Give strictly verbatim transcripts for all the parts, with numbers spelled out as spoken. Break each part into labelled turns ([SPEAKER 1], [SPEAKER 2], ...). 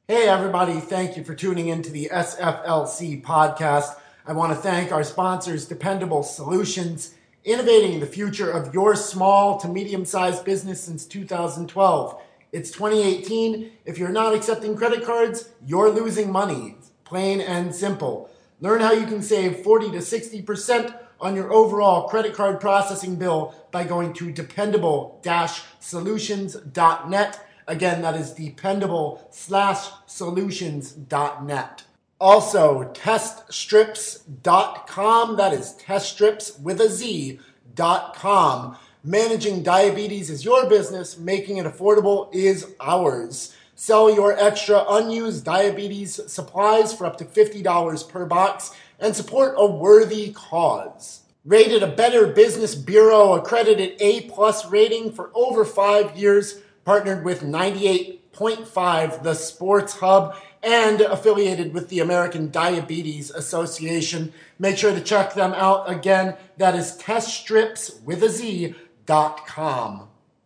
[SPEAKER 1] Hey, everybody. Thank you for tuning into the S F L C podcast. I want to thank our sponsors, Dependable Solutions, innovating the future of your small to medium sized business since two thousand twelve. It's twenty eighteen. If you're not accepting credit cards, you're losing money. Plain and simple. Learn how you can save forty to sixty percent on your overall credit card processing bill by going to dependable solutions dot net. Again, that is dependable slash solutions dot net. Also, test strips dot com. That is test strips with a Z dot com. Managing diabetes is your business. Making it affordable is ours. Sell your extra unused diabetes supplies for up to fifty dollars per box and support a worthy cause. Rated a Better Business Bureau accredited A-plus rating for over five years. Partnered with ninety-eight point five, The Sports Hub, and affiliated with the American Diabetes Association. Make sure to check them out again. That is test strips with a Z dot com.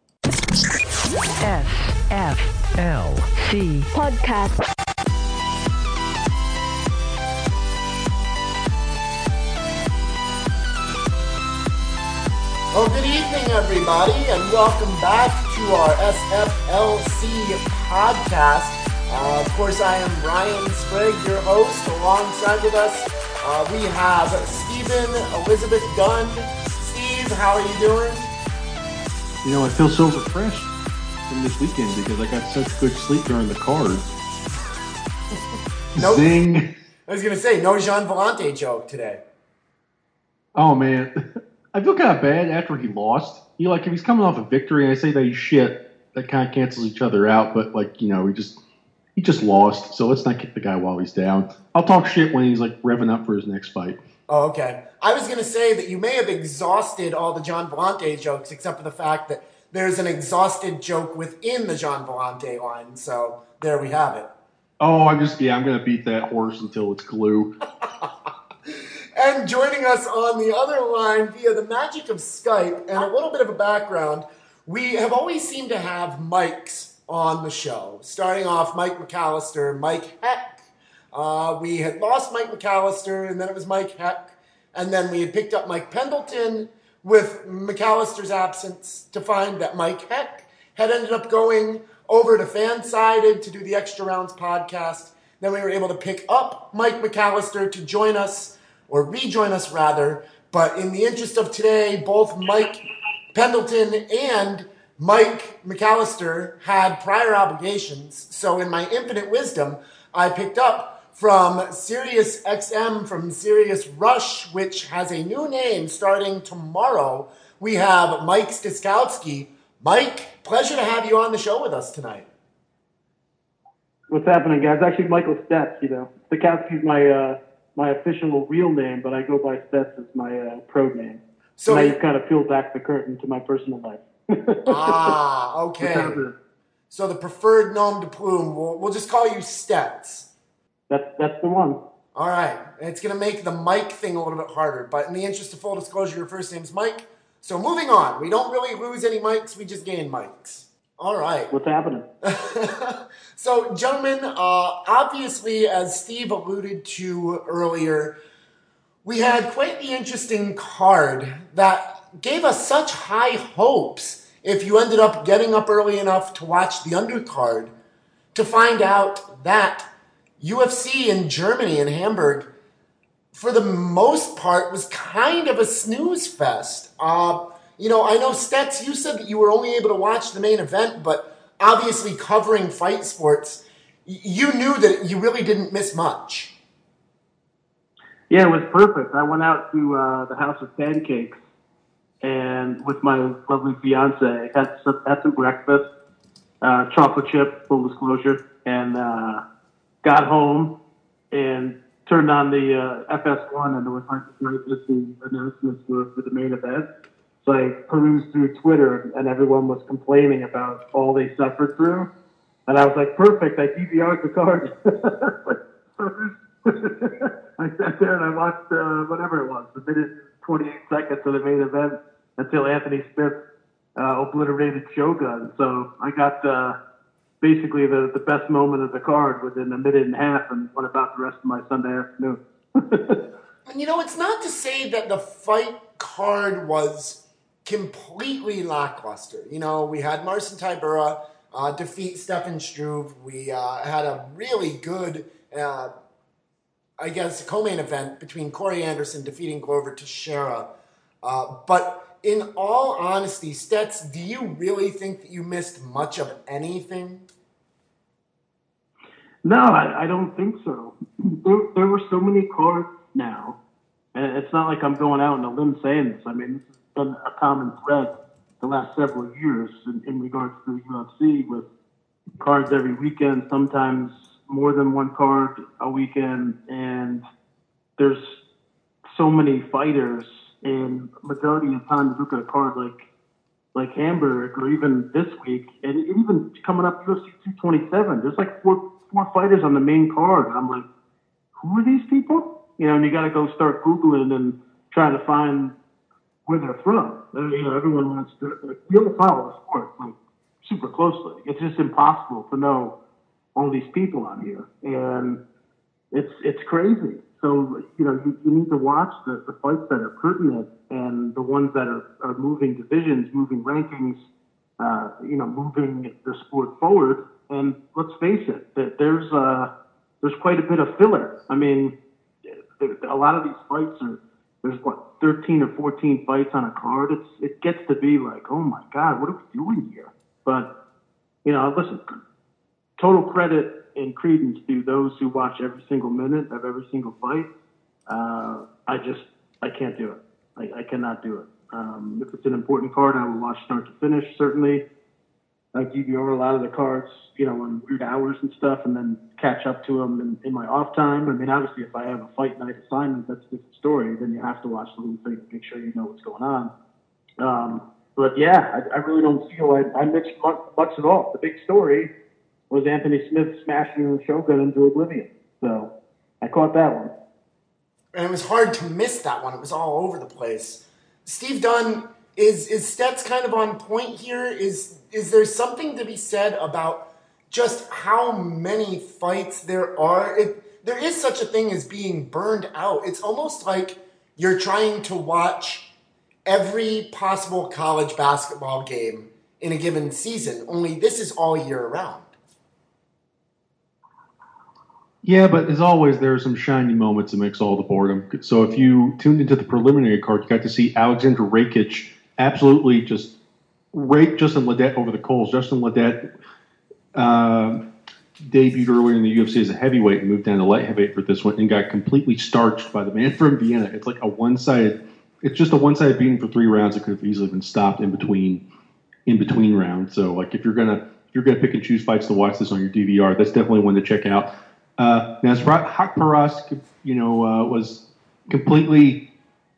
[SPEAKER 2] S F L C
[SPEAKER 3] Podcast.
[SPEAKER 1] Well, good evening, everybody, and welcome back to our S F L C podcast. Uh, of course, I am Ryan Sprague, your host. Alongside with us, uh, we have Stephen Elizabeth Dunn. Steve, how are you doing?
[SPEAKER 4] You know, I feel so refreshed from this weekend because I got such good sleep during the card.
[SPEAKER 1] Nope.
[SPEAKER 4] Zing.
[SPEAKER 1] I was going to say, no Jean Vellante joke today.
[SPEAKER 4] Oh, man. I feel kind of bad after he lost. You know, like, if he's coming off a victory and I say that he's shit, that kind of cancels each other out. But, like, you know, he just he just lost. So let's not kick the guy while he's down. I'll talk shit when he's, like, revving up for his next fight.
[SPEAKER 1] Oh, okay. I was going to say that you may have exhausted all the Jean Vellante jokes except for the fact that there's an exhausted joke within the Jean Vellante line. So there we have it.
[SPEAKER 4] Oh, I'm just, yeah, I'm going to beat that horse until it's glue.
[SPEAKER 1] And joining us on the other line via the magic of Skype and a little bit of a background, we have always seemed to have mics on the show. Starting off, Mike McAllister, Mike Heck. Uh, we had lost Mike McAllister, and then it was Mike Heck. And then we had picked up Mike Pendleton with McAllister's absence to find that Mike Heck had ended up going over to Fansided to do the Extra Rounds podcast. Then we were able to pick up Mike McAllister to join us, or rejoin us rather, but in the interest of today, both Mike Pendleton and Mike McAllister had prior obligations, so in my infinite wisdom, I picked up from Sirius X M, from Sirius Rush, which has a new name starting tomorrow. We have Mike Stiskowski. Mike, pleasure to have you on the show with us tonight.
[SPEAKER 5] What's happening, guys? Actually, Michael Stetz, you know. Stiskowski's my... Uh... my official real name, but I go by Stetz as my uh, pro name. So and I just kind of peel back the curtain to my personal life.
[SPEAKER 1] Ah, okay. So the preferred nom de plume, we'll, we'll just call you Stetz.
[SPEAKER 5] That's, that's the one.
[SPEAKER 1] All right. And it's going to make the Mike thing a little bit harder, but in the interest of full disclosure, your first name's Mike. So moving on. We don't really lose any mics, we just gain mics. All right.
[SPEAKER 5] What's happening?
[SPEAKER 1] So, gentlemen, uh, obviously, as Steve alluded to earlier, we had quite the interesting card that gave us such high hopes if you ended up getting up early enough to watch the undercard to find out that U F C in Germany, in Hamburg, for the most part, was kind of a snooze fest. Uh, you know, I know, Stetz, you said that you were only able to watch the main event, but obviously covering fight sports, you knew that you really didn't miss much.
[SPEAKER 5] Yeah, it was perfect. I went out to uh, the House of Pancakes and with my lovely fiance, had some, had some breakfast, uh, chocolate chip, full disclosure, and uh, got home and turned on the uh, F S one, and there was like the announcements for, for the main event. So I perused through Twitter, and everyone was complaining about all they suffered through. And I was like, perfect, I D V R'd the card. I sat there and I watched uh, whatever it was, the minute twenty-eight seconds of the main event until Anthony Smith uh, obliterated Shogun. So I got uh, basically the, the best moment of the card within a minute and a half, and went about the rest of my Sunday afternoon.
[SPEAKER 1] And you know, it's not to say that the fight card was completely lackluster. You know, we had Marcin Tybura uh, defeat Stefan Struve. We uh, had a really good, uh, I guess, co-main event between Corey Anderson defeating Glover Teixeira. Uh, but in all honesty, Stets, do you really think that you missed much of anything?
[SPEAKER 5] No, I, I don't think so. There, there were so many cards now, and it's not like I'm going out on a limb saying this. I mean, this has been a common thread the last several years in, in regards to the U F C, with cards every weekend, sometimes more than one card a weekend, and there's so many fighters, and majority of the time you look at a card like like Hamburg, or even this week, and even coming up U F C two twenty-seven, there's like four four fighters on the main card. And I'm like, who are these people? You know, and you got to go start Googling and trying to find where they're from. You know, everyone wants to, like, be able to follow the sport like super closely. It's just impossible to know all these people on here, and it's it's crazy. So, you know, you, you need to watch the, the fights that are pertinent and the ones that are, are moving divisions, moving rankings, uh, you know, moving the sport forward. And let's face it, that there's uh, there's quite a bit of filler. I mean, a lot of these fights are, there's what, thirteen or fourteen fights on a card. It's it gets to be like, oh my God, what are we doing here? But, you know, listen, total credit and credence to those who watch every single minute of every single fight. Uh, I just, I can't do it. I, I cannot do it. Um, if it's an important card, I will watch start to finish, certainly. I D V R a lot of the cards, you know, on weird hours and stuff, and then catch up to them in, in my off time. I mean, obviously, if I have a fight night assignment, that's a different story. Then you have to watch the whole thing to make sure you know what's going on. Um, but yeah, I, I really don't feel I, I mixed much, much at all. The big story was Anthony Smith smashing Shogun into oblivion. So I caught that one.
[SPEAKER 1] And it was hard to miss that one. It was all over the place. Steve Dunn, is is Stets kind of on point here? Is is there something to be said about just how many fights there are? It, there is such a thing as being burned out. It's almost like you're trying to watch every possible college basketball game in a given season, only this is all year round.
[SPEAKER 4] Yeah, but as always, there are some shiny moments that makes all the boredom. So if you tuned into the preliminary card, you got to see Alexander Rakic absolutely just rake Justin Ledet over the coals. Justin Ledet uh, debuted earlier in the U F C as a heavyweight and moved down to light heavyweight for this one and got completely starched by the man from Vienna. It's like a one-sided, it's just a one-sided beating for three rounds. It could have easily been stopped in between, in between rounds. So like if you're gonna if you're gonna pick and choose fights to watch this on your D V R, that's definitely one to check out. Uh, now, Hak Paras, you know, uh, was completely,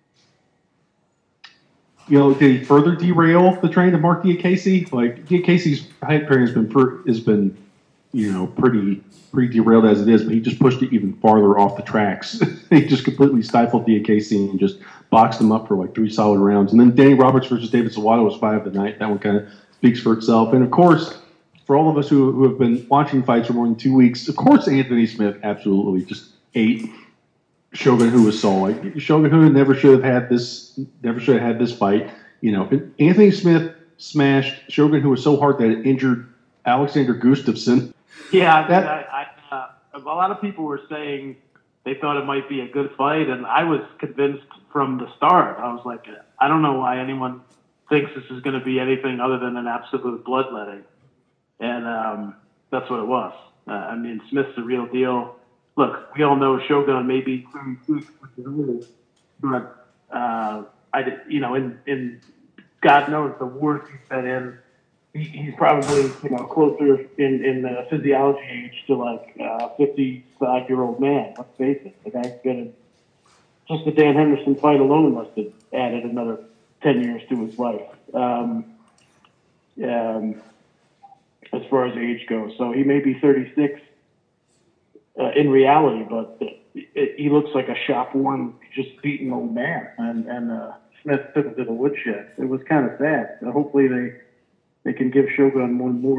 [SPEAKER 4] you know, did he further derail the train of Mark Diakese? Like Diakese's hype train has been per, has been, you know, pretty pretty derailed as it is, but he just pushed it even farther off the tracks. He just completely stifled Diakese and just boxed him up for like three solid rounds. And then Danny Roberts versus David Zawada was five of the night. That one kind of speaks for itself. And of course, for all of us who, who have been watching fights for more than two weeks, of course Anthony Smith absolutely just ate Shogun Huasol. Like Shogun Hu never should have had this, never should have had this fight. You know, Anthony Smith smashed Shogun Hu was so hard that it injured Alexander Gustafsson.
[SPEAKER 5] Yeah, I, that, I, I, uh, a lot of people were saying they thought it might be a good fight, and I was convinced from the start. I was like, I don't know why anyone thinks this is going to be anything other than an absolute bloodletting. And um, that's what it was. Uh, I mean, Smith's the real deal. Look, we all know Shogun may be thirty-two, but uh, I, you know, in, in God knows the wars he's been in, he, he's probably, you know, closer in in the physiology age to like a fifty-five-year-old man. Let's face it, the guy's been just the Dan Henderson fight alone must have added another ten years to his life. Um, um, as far as age goes. So he may be thirty-six uh, in reality, but it, it, he looks like a shop-worn, just beaten old man. And, and uh, Smith took him to the woodshed. It was kind of sad. Uh, hopefully they they can give Shogun one more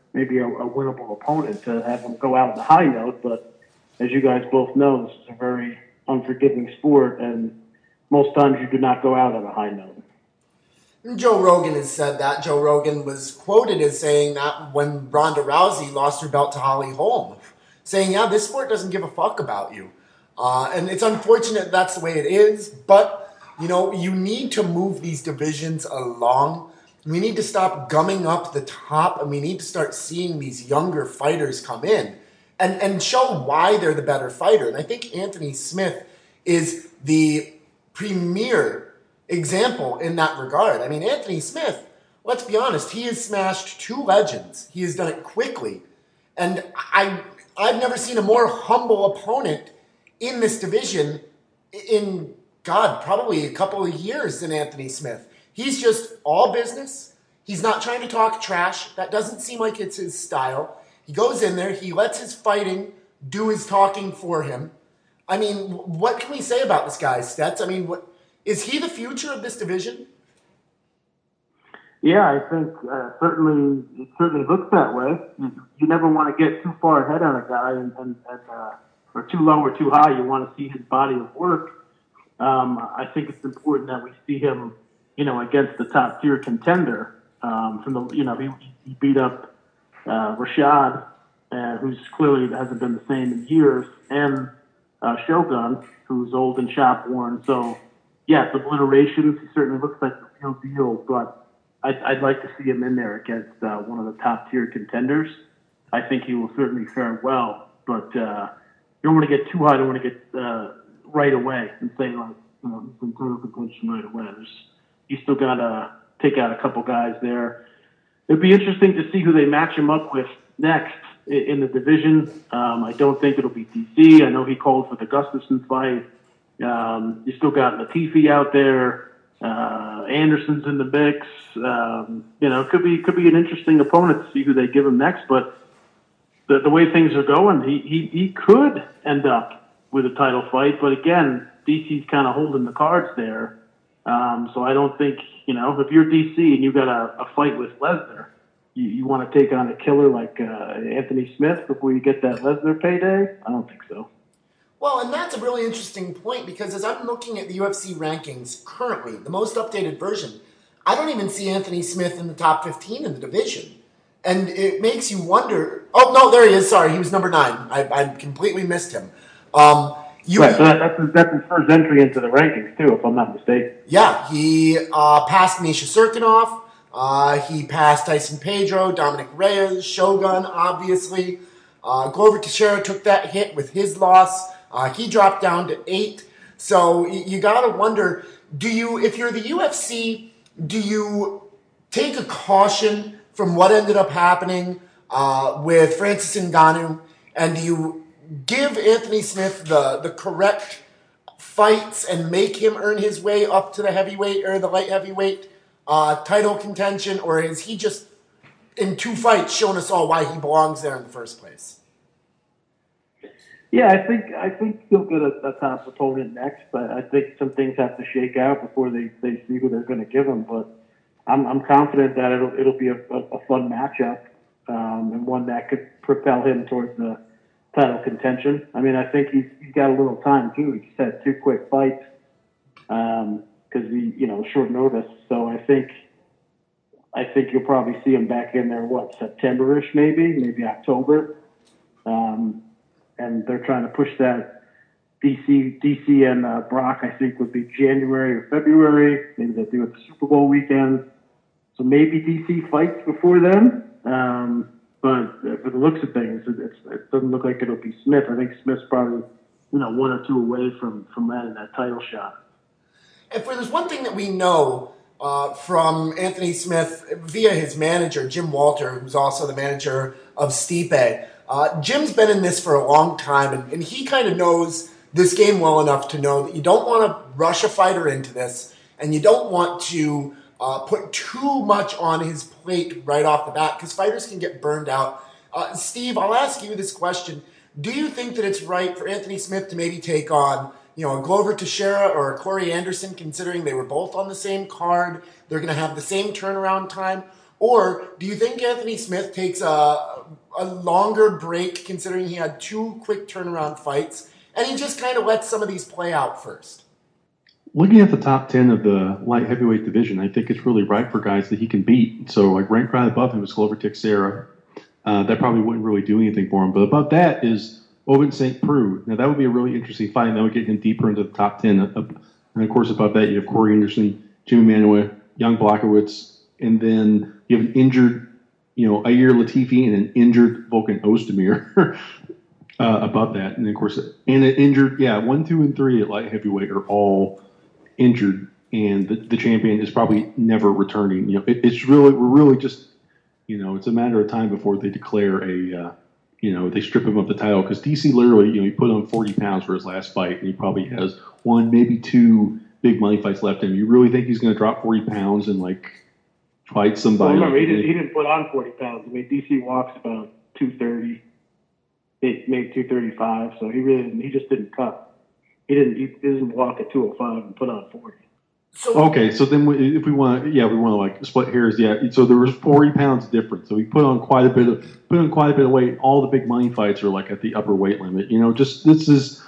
[SPEAKER 5] maybe a, a winnable opponent to have him go out on a high note. But as you guys both know, this is a very unforgiving sport, and most times you do not go out on a high note.
[SPEAKER 1] Joe Rogan has said that. Joe Rogan was quoted as saying that when Ronda Rousey lost her belt to Holly Holm, saying, yeah, this sport doesn't give a fuck about you. Uh, and it's unfortunate that's the way it is, but, you know, you need to move these divisions along. We need to stop gumming up the top, and we need to start seeing these younger fighters come in and, and show why they're the better fighter. And I think Anthony Smith is the premier example in that regard. I mean, Anthony Smith, let's be honest, he has smashed two legends. He has done it quickly. And I, I've never seen a more humble opponent in this division in, God, probably a couple of years than Anthony Smith. He's just all business. He's not trying to talk trash. That doesn't seem like it's his style. He goes in there. He lets his fighting do his talking for him. I mean, what can we say about this guy, Stets? I mean, what, is he the future of this division?
[SPEAKER 5] Yeah, I think uh, certainly it certainly looks that way. You, you never want to get too far ahead on a guy, and, and, and uh, or too low or too high. You want to see his body of work. Um, I think it's important that we see him, you know, against the top tier contender. Um, from the, you know, he, he beat up uh, Rashad, uh, who's clearly hasn't been the same in years, and uh, Shogun, who's old and shop worn. So, yes, obliterations. He certainly looks like the real deal, but I'd, I'd like to see him in there against uh, one of the top tier contenders. I think he will certainly fare well, but uh, you don't want to get too high. You don't want to get uh, right away and say, like, you know, he's in total contention right away. There's, you still got to take out a couple guys there. It'd be interesting to see who they match him up with next in, in the division. Um, I don't think it'll be D C. I know he called for the Gustafsson fight. Um, you still got Latifi out there. Uh, Anderson's in the mix. Um, you know, could be could be an interesting opponent to see who they give him next. But the, the way things are going, he, he he could end up with a title fight. But again, D C's kind of holding the cards there. Um, so I don't think, you know, if you're D C and you got a, a fight with Lesnar, you, you want to take on a killer like uh, Anthony Smith before you get that Lesnar payday? I don't think so.
[SPEAKER 1] Well, and that's a really interesting point, because as I'm looking at the U F C rankings currently, the most updated version, I don't even see Anthony Smith in the top fifteen in the division. And it makes you wonder. Oh, no, there he is. Sorry, he was number nine. I, I completely missed him. Um, you,
[SPEAKER 5] right, so that, that's, his, that's his first entry into the rankings, too, if I'm not mistaken.
[SPEAKER 1] Yeah, he uh, passed Misha Serkinov. Uh, he passed Tyson Pedro, Dominic Reyes, Shogun, obviously. Uh, Glover Teixeira took that hit with his loss. Uh, he dropped down to eight. So you, you got to wonder, do you, if you're the U F C, do you take a caution from what ended up happening uh, with Francis Ngannou, and do you give Anthony Smith the, the correct fights and make him earn his way up to the heavyweight or the light heavyweight uh, title contention, or is he just in two fights shown us all why he belongs there in the first place?
[SPEAKER 5] Yeah, I think I think he'll get a, a top opponent next, but I think some things have to shake out before they, they see who they're going to give him. But I'm I'm confident that it'll it'll be a, a, a fun matchup um, and one that could propel him towards the title contention. I mean, I think he's he's got a little time too. He just had two quick fights because um, he you know short notice. So I think I think you'll probably see him back in there. What, September-ish maybe, maybe October. Um, and they're trying to push that D C, D C and uh, Brock, I think, would be January or February. Maybe they'll do it the Super Bowl weekend. So maybe D C fights before then. Um, but for the looks of things, it, it's, it doesn't look like it'll be Smith. I think Smith's probably, you know, one or two away from, from landing that title shot.
[SPEAKER 1] And for there's one thing that we know uh, from Anthony Smith via his manager, Jim Walter, who's also the manager of Stipe. Uh, Jim's been in this for a long time, and, and he kind of knows this game well enough to know that you don't want to rush a fighter into this, and you don't want to uh, put too much on his plate right off the bat, because fighters can get burned out. Uh, Steve, I'll ask you this question. Do you think that it's right for Anthony Smith to maybe take on, you know, a Glover Teixeira or a Corey Anderson, considering they were both on the same card, they're going to have the same turnaround time? Or do you think Anthony Smith takes a, a longer break, considering he had two quick turnaround fights, and he just kind of lets some of these play out first?
[SPEAKER 4] Looking at the top ten of the light heavyweight division, I think it's really right for guys that he can beat. So, like, ranked right above him is Glover Teixeira. Uh, that probably wouldn't really do anything for him. But above that is Ovince Saint Preux. Now, that would be a really interesting fight, and that would get him deeper into the top ten. And, of course, above that, you have Corey Anderson, Jimmy Manuwa, Jan Blachowicz, and then you have an injured, you know, Ilir Latifi and an injured Volkan Ozdemir uh, above that. And, of course, and an injured, yeah, one, two, and three at light heavyweight are all injured, and the, the champion is probably never returning. You know, it, it's really, we're really just, you know, it's a matter of time before they declare a, uh, you know, they strip him of the title, because D C literally, you know, he put on forty pounds for his last fight, and he probably has one, maybe two big money fights left in him. You really think he's going to drop forty pounds and, like, fight somebody?
[SPEAKER 5] Well, remember,
[SPEAKER 4] like,
[SPEAKER 5] he, did, he didn't put on forty pounds. I mean, D C walks about two thirty, maybe two thirty-five, so he really didn't, he just didn't cut. He didn't, he didn't walk at two oh five and put on forty.
[SPEAKER 1] So,
[SPEAKER 4] okay, so then we, if we want to, yeah, we want to like split hairs, yeah. So there was forty pounds difference. So he put on quite a bit of put on quite a bit of weight. All the big money fights are like at the upper weight limit. You know, just this is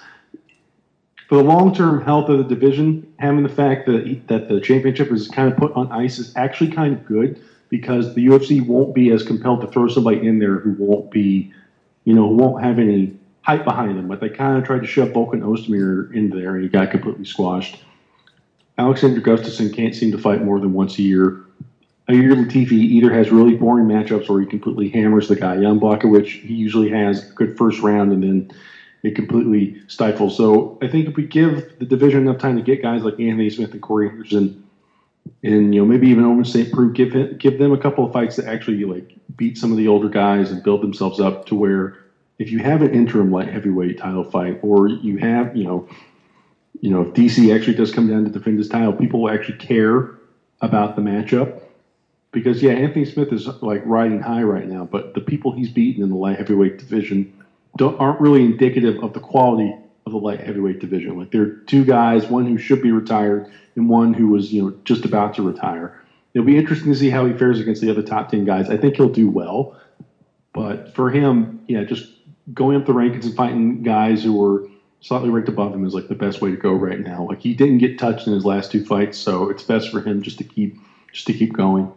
[SPEAKER 4] for the long term health of the division. Having the fact that he, that the championship is kind of put on ice is actually kind of good, because the U F C won't be as compelled to throw somebody in there who won't be, you know, who won't have any hype behind them. But they kind of tried to shove Volkan Ozdemir in there, and he got completely squashed. Alexander Gustafsson can't seem to fight more than once a year. Ilir Latifi either has really boring matchups or he completely hammers the guy. Jan Blachowicz, he usually has a good first round and then it completely stifles. So I think if we give the division enough time to get guys like Anthony Smith and Corey Anderson, and you know maybe even Ovince Saint Preux, give him, give them a couple of fights that actually like beat some of the older guys and build themselves up to where if you have an interim light heavyweight title fight, or you have, you know, you know, if D C actually does come down to defend his title, people will actually care about the matchup. Because, yeah, Anthony Smith is, like, riding high right now, but the people he's beaten in the light heavyweight division don't, aren't really indicative of the quality of the light heavyweight division. Like, there are two guys, one who should be retired and one who was, you know, just about to retire. It'll be interesting to see how he fares against the other top ten guys. I think he'll do well. But for him, yeah, just going up the rankings and fighting guys who were slightly ranked above him is like the best way to go right now. Like, he didn't get touched in his last two fights, so it's best for him just to keep just to keep going.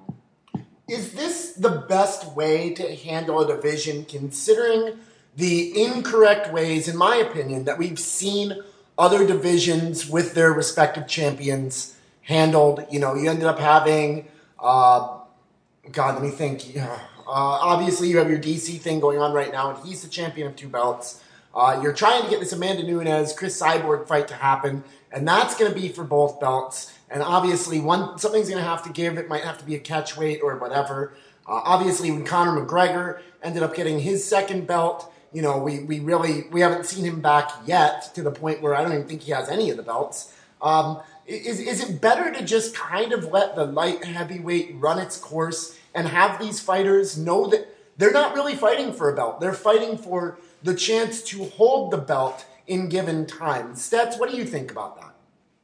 [SPEAKER 1] is this the best way to handle a division, considering the incorrect ways, in my opinion, that we've seen other divisions with their respective champions handled? You know, you ended up having, uh, God, let me think. Uh, obviously, you have your D C thing going on right now, and he's the champion of two belts. Uh, you're trying to get this Amanda Nunes, Chris Cyborg fight to happen, and that's going to be for both belts. And obviously, one something's going to have to give. It might have to be a catch weight or whatever. Uh, obviously, when Conor McGregor ended up getting his second belt, you know, we, we really we haven't seen him back yet, to the point where I don't even think he has any of the belts. Um, is is it better to just kind of let the light heavyweight run its course and have these fighters know that they're not really fighting for a belt? They're fighting for the chance to hold the belt in given time. Stets, what do you think about that?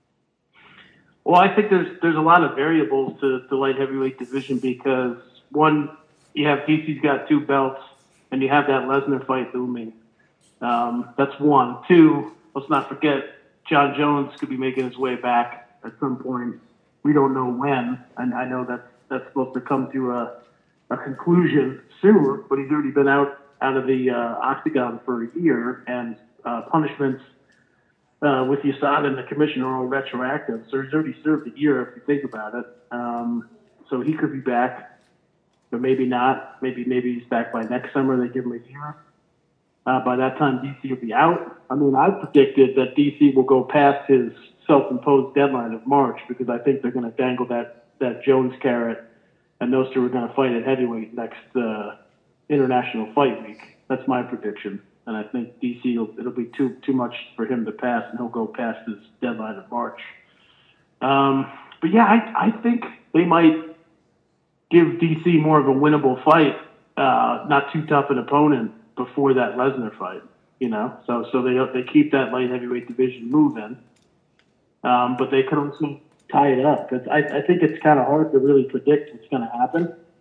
[SPEAKER 5] Well, I think there's there's a lot of variables to the light heavyweight division, because one, you have D C's got two belts, and you have that Lesnar fight looming. Um, that's one. Two, let's not forget, John Jones could be making his way back at some point. We don't know when, and I know that that's supposed to come to a, a conclusion soon, but he's already been out out of the uh, octagon for a year, and uh, punishments uh, with U S A D A and the commission are all retroactive. So he's already served a year if you think about it. Um, so he could be back, but maybe not. Maybe maybe he's back by next summer. They give him a year. Uh, by that time, D C will be out. I mean, I predicted that D C will go past his self-imposed deadline of March, because I think they're going to dangle that, that Jones carrot, and those two are going to fight at heavyweight next uh, International Fight Week. That's my prediction. And I think D C, will, it'll be too too much for him to pass, and he'll go past his deadline of March. Um, but yeah, I, I think they might give D C more of a winnable fight, uh, not too tough an opponent before that Lesnar fight, you know? So so they they keep that light heavyweight division moving, um, but they could also tie it up. It's, I, I think it's kind of hard to really predict what's going to happen.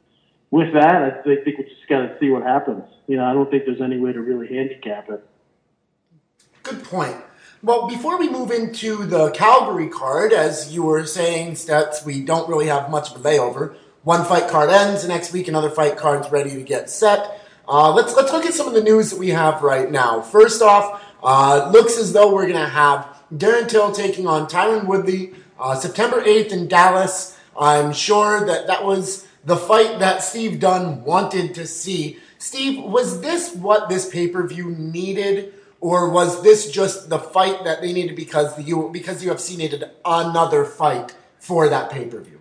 [SPEAKER 5] with that, I think we just got to see what happens. You know, I don't think there's any way to really handicap it.
[SPEAKER 1] Good point. Well, before we move into the Calgary card, as you were saying, Stets, we don't really have much of a layover. One fight card ends, the next week another fight card's ready to get set. Uh, let's let's look at some of the news that we have right now. First off, uh, looks as though we're going to have Darren Till taking on Tyron Woodley uh, September eighth in Dallas. I'm sure that that was the fight that Steve Dunn wanted to see. Steve, was this what this pay-per-view needed? Or was this just the fight that they needed because the U because U F C needed another fight for that pay-per-view?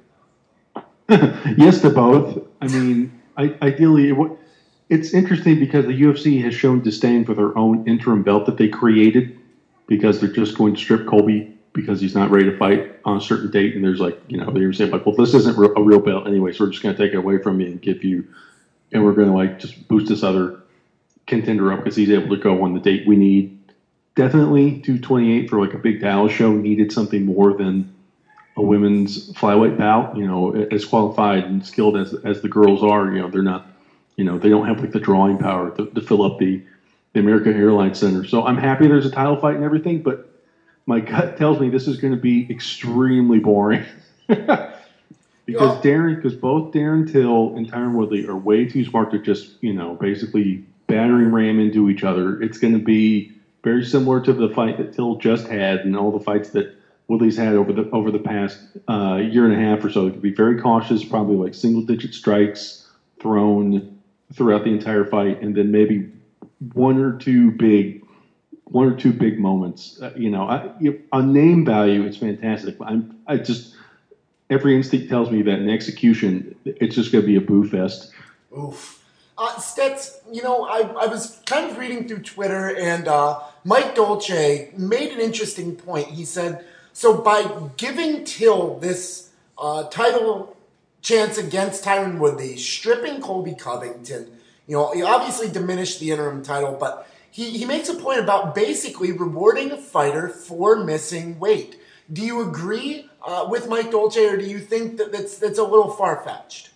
[SPEAKER 4] Yes to both. I mean, I, ideally, it, it's interesting because the U F C has shown disdain for their own interim belt that they created because they're just going to strip Colby because he's not ready to fight on a certain date. And there's like, you know, they were saying like, well, this isn't a real belt anyway, so we're just going to take it away from you and give you, and we're going to like just boost this other contender up because he's able to go on the date we need. Definitely two twenty-eight for like a big Dallas show needed something more than a women's flyweight bout. You know, as qualified and skilled as as the girls are, you know, they're not, you know, they don't have like the drawing power to, to fill up the, the American Airlines Center. So I'm happy there's a title fight and everything, but my gut tells me this is going to be extremely boring. because yeah. Darren, because both Darren Till and Tyron Woodley are way too smart to just, you know, basically battering ram into each other. It's going to be very similar to the fight that Till just had and all the fights that Woodley's had over the over the past uh, year and a half or so. It could be very cautious, probably like single-digit strikes thrown throughout the entire fight, and then maybe one or two big, one or two big moments. Uh, you know, I, you, on name value, it's fantastic. I'm, I just every instinct tells me that in execution, it's just going to be a boo fest.
[SPEAKER 1] Oof. Uh, Stets, you know, I, I was kind of reading through Twitter, and uh, Mike Dolce made an interesting point. He said, so by giving Till this uh, title chance against Tyron Woodley, stripping Colby Covington, you know, he obviously diminished the interim title, but he, he makes a point about basically rewarding a fighter for missing weight. Do you agree uh, with Mike Dolce, or do you think that that's, that's a little far-fetched?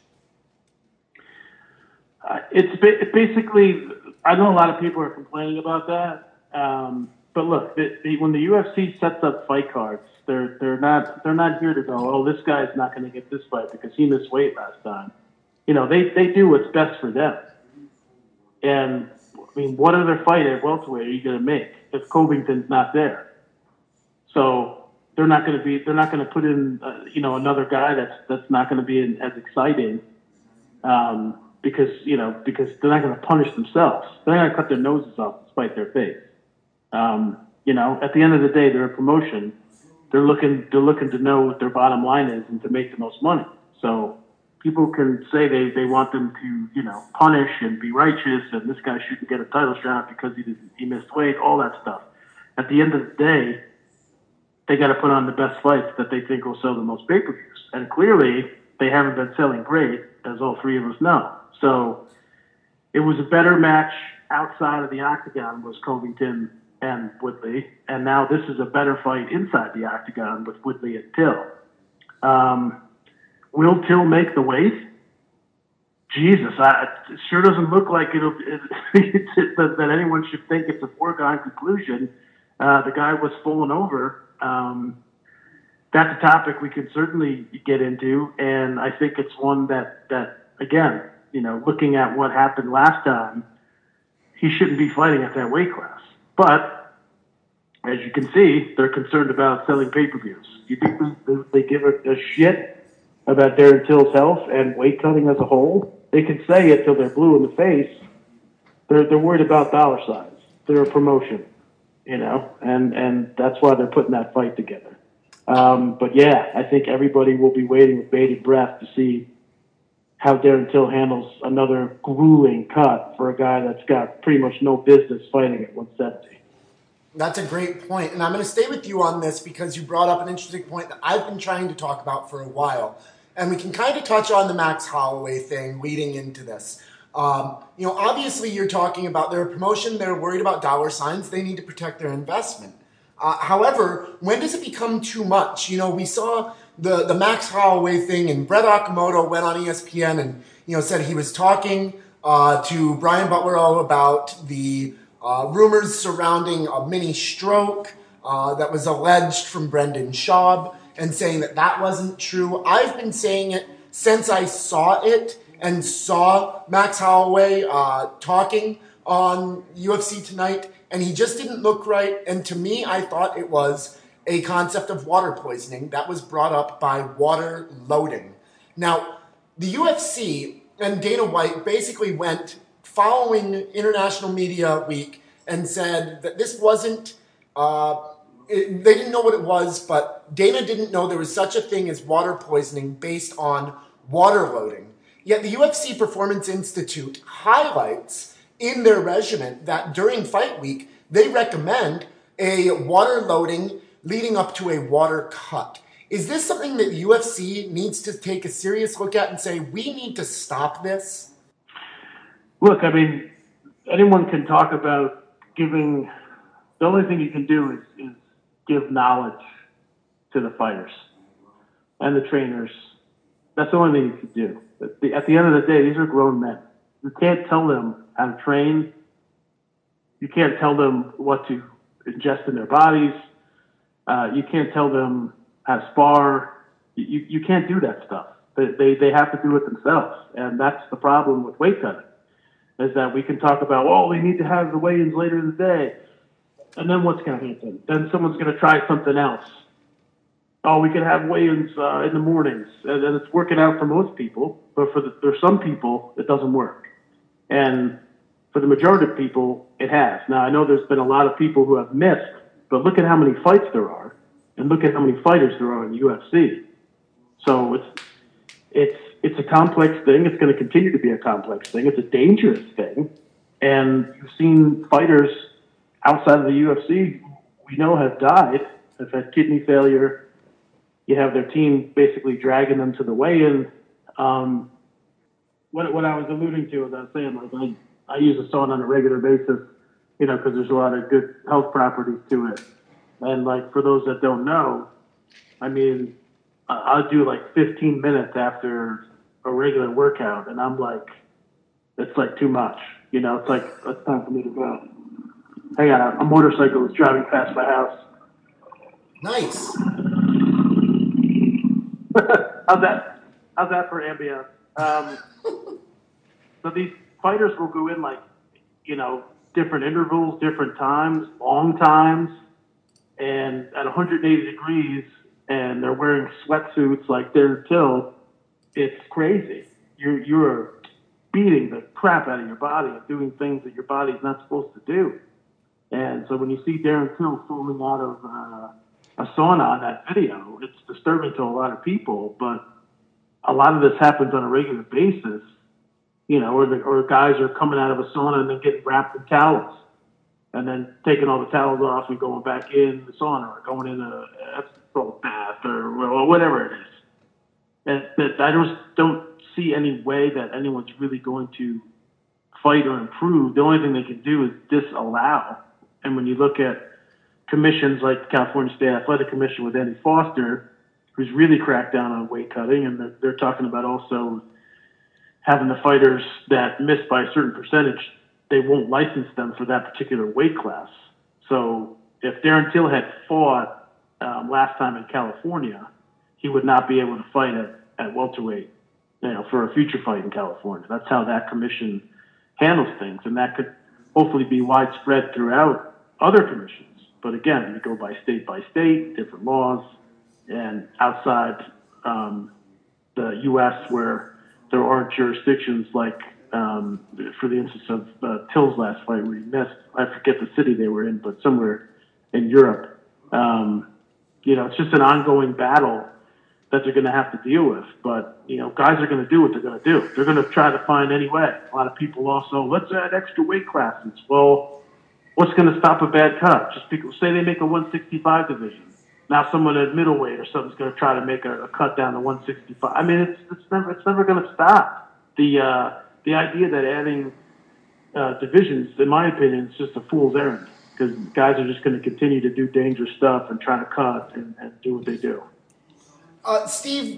[SPEAKER 5] Uh, it's ba- basically, I know a lot of people are complaining about that, um, but look, the, the, when the U F C sets up fight cards, they're they're not they're not here to go, oh, this guy's not going to get this fight because he missed weight last time. You know, they they do what's best for them. And I mean, what other fight at welterweight are you going to make if Covington's not there? So they're not going to be they're not going to put in uh, you know another guy that's that's not going to be in, as exciting. Um, Because you know, because they're not going to punish themselves. They're not going to cut their noses off to spite their face. Um, you know, at the end of the day, they're a promotion. They're looking, they're looking to know what their bottom line is and to make the most money. So people can say they, they want them to, you know, punish and be righteous, and this guy shouldn't get a title shot because he didn't, he missed weight, all that stuff. At the end of the day, they got to put on the best fights that they think will sell the most pay-per-views. And clearly, they haven't been selling great, as all three of us know. So it was a better match outside of the octagon was Covington and Woodley, and now this is a better fight inside the octagon with Woodley and Till. Um, will Till make the weight? Jesus, I, it sure doesn't look like it'll, it, it, that anyone should think it's a foregone conclusion. Uh, the guy was falling over. Um, that's a topic we could certainly get into, and I think it's one that, that again, you know, looking at what happened last time, he shouldn't be fighting at that weight class. But, as you can see, they're concerned about selling pay-per-views. You think they give a, a shit about Darren Till's health and weight cutting as a whole? They can say it till they're blue in the face. They're, they're worried about dollar signs. They're a promotion, you know, and, and that's why they're putting that fight together. Um, but, yeah, I think everybody will be waiting with bated breath to see how Darren Till handles another grueling cut for a guy that's got pretty much no business fighting at one seventy.
[SPEAKER 1] That's a great point, and I'm going to stay with you on this because you brought up an interesting point that I've been trying to talk about for a while, and we can kind of touch on the Max Holloway thing leading into this. Um, you know, obviously you're talking about their promotion, they're worried about dollar signs, they need to protect their investment. Uh, however, when does it become too much? You know, we saw the, the Max Holloway thing, and Brett Okamoto went on E S P N and, you know, said he was talking uh, to Brian Butler about the uh, rumors surrounding a mini stroke uh, that was alleged from Brendan Schaub, and saying that that wasn't true. I've been saying it since I saw it and saw Max Holloway uh, talking on U F C Tonight, and he just didn't look right. And to me, I thought it was a concept of water poisoning that was brought up by water loading. Now, the U F C and Dana White basically went following International Media Week and said that this wasn't, uh, it, they didn't know what it was, but Dana didn't know there was such a thing as water poisoning based on water loading. Yet the U F C Performance Institute highlights in their regimen that during fight week, they recommend a water loading leading up to a water cut. Is this something that the U F C needs to take a serious look at and say, we need to stop this?
[SPEAKER 5] Look, I mean, anyone can talk about giving, the only thing you can do is, is give knowledge to the fighters and the trainers. That's the only thing you can do. At the, at the end of the day, these are grown men. You can't tell them how to train. You can't tell them what to ingest in their bodies. Uh, you can't tell them how to spar. You, you can't do that stuff. They, they, they have to do it themselves. And that's the problem with weight cutting, is that we can talk about, oh, we need to have the weigh-ins later in the day. And then what's going to happen? Then someone's going to try something else. Oh, we can have weigh-ins uh, in the mornings. And, and it's working out for most people. But for the, there's some people, it doesn't work. And for the majority of people, it has. Now, I know there's been a lot of people who have missed, but look at how many fights there are, and look at how many fighters there are in the U F C. So it's it's it's a complex thing. It's going to continue to be a complex thing. It's a dangerous thing. And you've seen fighters outside of the U F C we know have died, have had kidney failure. You have their team basically dragging them to the weigh-in. Um, what, what I was alluding to, as I was saying, like I, I use a sauna on a regular basis, you know, because there's a lot of good health properties to it. And, like, for those that don't know, I mean, I'll do, like, fifteen minutes after a regular workout, and I'm like, it's, like, too much. You know, it's like, it's time for me to go. Hang on, a motorcycle is driving past my house.
[SPEAKER 1] Nice.
[SPEAKER 5] How's that? How's that for ambience? Um, so these fighters will go in, like, you know, different intervals, different times, long times, and at one hundred eighty degrees, and they're wearing sweatsuits like Darren Till. It's crazy. You're you're beating the crap out of your body and doing things that your body's not supposed to do. And so when you see Darren Till falling out of uh, a sauna on that video, it's disturbing to a lot of people. But a lot of this happens on a regular basis, you know, or, the, or guys are coming out of a sauna and then getting wrapped in towels and then taking all the towels off and going back in the sauna or going in a, a salt bath or, or whatever it is. And that I just don't see any way that anyone's really going to fight or improve. The only thing they can do is disallow. And when you look at commissions like the California State Athletic Commission with Andy Foster, who's really cracked down on weight cutting, and they're, they're talking about also having the fighters that miss by a certain percentage, they won't license them for that particular weight class. So if Darren Till had fought um, last time in California, he would not be able to fight at, at welterweight, you know, for a future fight in California. That's how that commission handles things, and that could hopefully be widespread throughout other commissions. But again, you go by state by state, different laws, and outside um, the U S where there aren't jurisdictions like, um, for the instance of uh, Till's last fight where he missed, I forget the city they were in, but somewhere in Europe. Um, you know, it's just an ongoing battle that they're going to have to deal with. But, you know, guys are going to do what they're going to do. They're going to try to find any way. A lot of people also, let's add extra weight classes. Well, what's going to stop a bad cut? Just people say they make a one sixty-five division. Now someone at middleweight or something's going to try to make a, a cut down to one sixty-five. I mean, it's it's never it's never going to stop. The uh, the idea that adding uh, divisions, in my opinion, is just a fool's errand, because guys are just going to continue to do dangerous stuff and try to cut and, and do what they do.
[SPEAKER 1] Uh, Steve,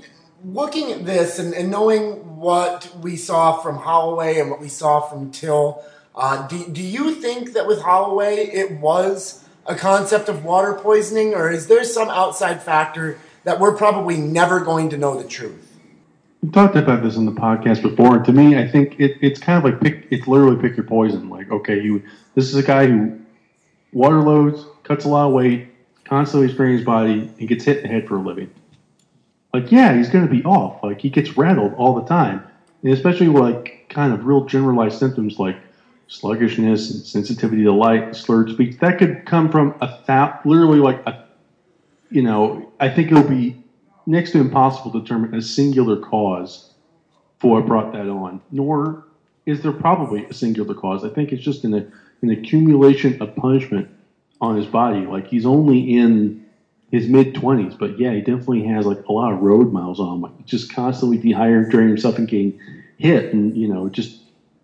[SPEAKER 1] looking at this and, and knowing what we saw from Holloway and what we saw from Till, uh, do, do you think that with Holloway it was a concept of water poisoning, or is there some outside factor that we're probably never going to know the truth?
[SPEAKER 4] We talked about this in the podcast before, and to me, I think it, it's kind of like pick. It's literally pick your poison. Like, okay, you. This is a guy who water loads, cuts a lot of weight, constantly strains his body, and gets hit in the head for a living. Like, yeah, he's going to be off. Like, he gets rattled all the time, and especially with like kind of real generalized symptoms like sluggishness and sensitivity to light, slurred speech. That could come from a thou- literally like a. You know, I think it'll be next to impossible to determine a singular cause for what brought that on, nor is there probably a singular cause. I think it's just an, an accumulation of punishment on his body. Like, he's only in his mid-twenties, but yeah, he definitely has like a lot of road miles on him. Like, just constantly dehydrating himself and getting hit, and, you know, just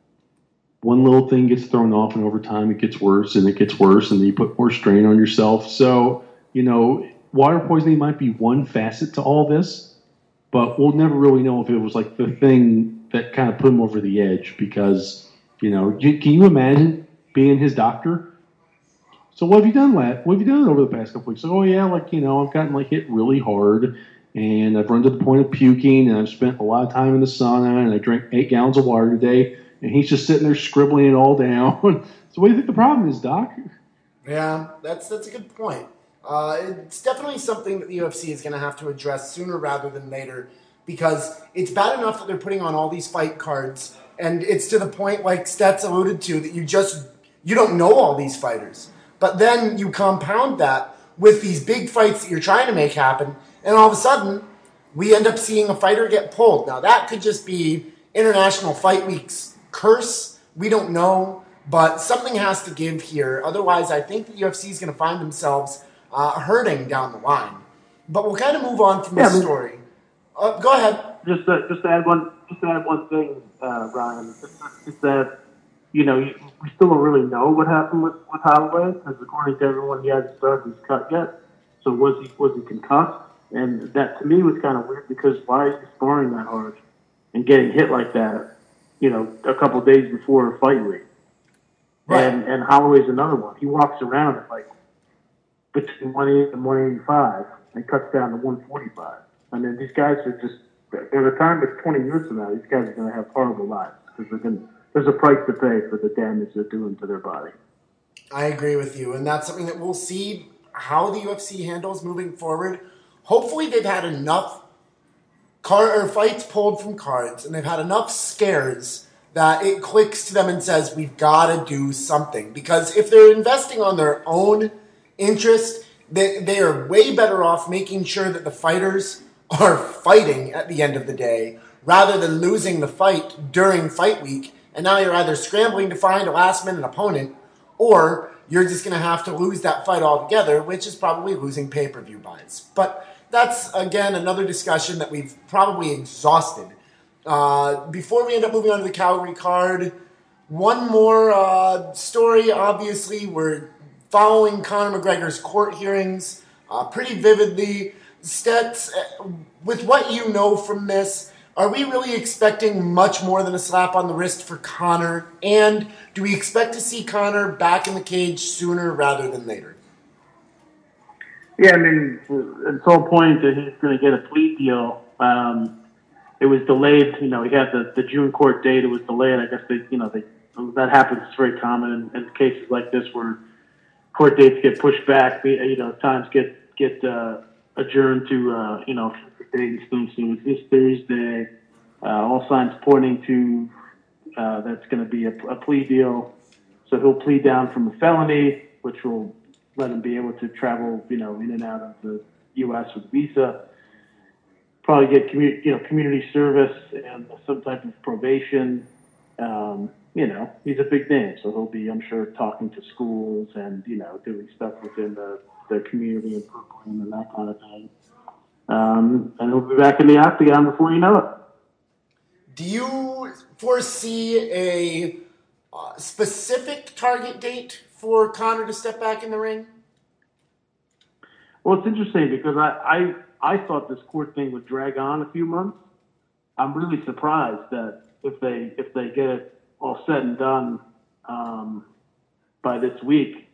[SPEAKER 4] one little thing gets thrown off, and over time it gets worse, and it gets worse, and then you put more strain on yourself. So, you know, water poisoning might be one facet to all this, but we'll never really know if it was like the thing that kind of put him over the edge because, you know, can you imagine being his doctor? So what have you done, lad? What have you done over the past couple weeks? So, oh, yeah, like, you know, I've gotten like hit really hard and I've run to the point of puking and I've spent a lot of time in the sauna and I drank eight gallons of water today. And he's just sitting there scribbling it all down. So what do you think the problem is, Doc?
[SPEAKER 1] Yeah, that's that's a good point. Uh, it's definitely something that the U F C is going to have to address sooner rather than later because it's bad enough that they're putting on all these fight cards, and it's to the point, like Stets alluded to, that you just you don't know all these fighters. But then you compound that with these big fights that you're trying to make happen, and all of a sudden we end up seeing a fighter get pulled. Now that could just be International Fight Week's curse. We don't know, but something has to give here. Otherwise, I think the U F C is going to find themselves Uh, hurting down the line. But we'll kind of move on from
[SPEAKER 5] yeah,
[SPEAKER 1] the story. Uh, go ahead.
[SPEAKER 5] Just to, just to add one, just to add one thing, uh, Ryan, is that you know we still don't really know what happened with, with Holloway because according to everyone, he hasn't started his cut yet. So was he was he concussed? And that to me was kind of weird because why is he sparring that hard and getting hit like that? You know, a couple of days before a fight week. Right. And and Holloway's another one. He walks around at like between one eighty and one eighty-five and cuts down to one forty-five. I mean, these guys are just, by the time it's twenty years from now, these guys are going to have horrible lives because they're going to, there's a price to pay for the damage they're doing to their body.
[SPEAKER 1] I agree with you, and that's something that we'll see how the U F C handles moving forward. Hopefully they've had enough car or fights pulled from cards, and they've had enough scares that it clicks to them and says, we've got to do something. Because if they're investing on their own interest, they, they are way better off making sure that the fighters are fighting at the end of the day rather than losing the fight during fight week. And now you're either scrambling to find a last-minute opponent or you're just going to have to lose that fight altogether, which is probably losing pay-per-view buys. But that's, again, another discussion that we've probably exhausted. Uh, before we end up moving on to the Calgary card, one more uh, story, obviously, we're following Conor McGregor's court hearings uh, pretty vividly. Stets, with what you know from this, are we really expecting much more than a slap on the wrist for Conor? And do we expect to see Conor back in the cage sooner rather than later?
[SPEAKER 5] Yeah, I mean, it's the whole point that he's going to get a plea deal. Um, it was delayed. You know, he had the, the June court date. It was delayed. I guess they, you know, they, that happens. It's very common in, in cases like this where court dates get pushed back. You know, times get get uh, adjourned to uh, you know date and stuff. So it's this Thursday. Uh, all signs pointing to uh, that's going to be a, a plea deal. So he'll plead down from a felony, which will let him be able to travel, you know, in and out of the U S with visa. Probably get commu- you know community service and some type of probation. Um, you know, he's a big name, so he'll be, I'm sure, talking to schools and, you know, doing stuff within the, the community in Brooklyn and that kind of thing. Um, and he'll be back in the octagon before you know it.
[SPEAKER 1] Do you foresee a uh, specific target date for Conor to step back in the ring?
[SPEAKER 5] Well, it's interesting because I, I I thought this court thing would drag on a few months. I'm really surprised that if they if they get it all said and done um, by this week,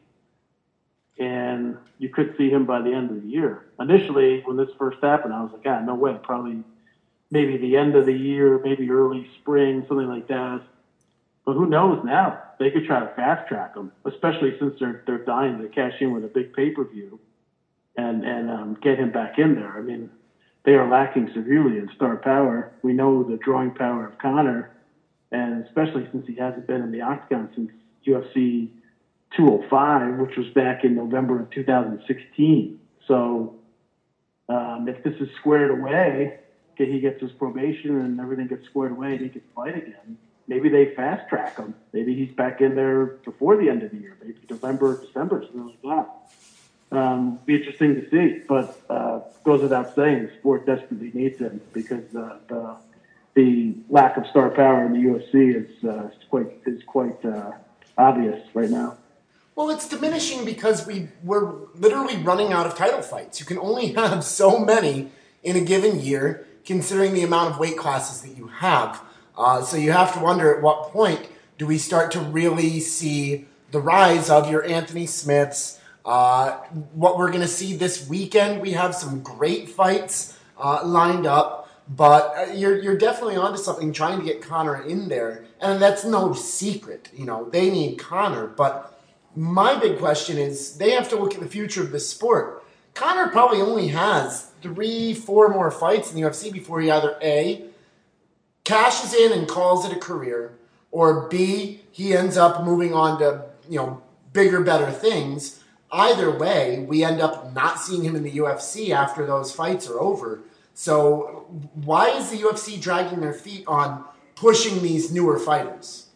[SPEAKER 5] and you could see him by the end of the year. Initially, when this first happened, I was like, ah, no way, probably maybe the end of the year, maybe early spring, something like that. But who knows now? They could try to fast track him, especially since they're they're dying to cash in with a big pay per view, and and um, get him back in there. I mean, they are lacking severely in star power. We know the drawing power of Conor, and especially since he hasn't been in the octagon since U F C two oh five, which was back in November of two thousand sixteen. So um, if this is squared away, okay, he gets his probation and everything gets squared away and he can fight again, maybe they fast track him. Maybe he's back in there before the end of the year, maybe November, December, something like that. Um, be interesting to see, but uh, goes without saying, the sport desperately needs him because uh, the the lack of star power in the U F C is uh, is quite is quite uh, obvious right now.
[SPEAKER 1] Well, it's diminishing because we we're literally running out of title fights. You can only have so many in a given year, considering the amount of weight classes that you have. Uh, so you have to wonder at what point do we start to really see the rise of your Anthony Smiths. Uh, what we're going to see this weekend, we have some great fights uh, lined up, but uh, you're you're definitely onto something trying to get Conor in there, and that's no secret. You know, they need Conor, but my big question is they have to look at the future of the sport. Conor probably only has three, four more fights in the U F C before he either A, cashes in and calls it a career, or B, he ends up moving on to, you know, bigger, better things. Either way, we end up not seeing him in the U F C after those fights are over. So why is the U F C dragging their feet on pushing these newer fighters?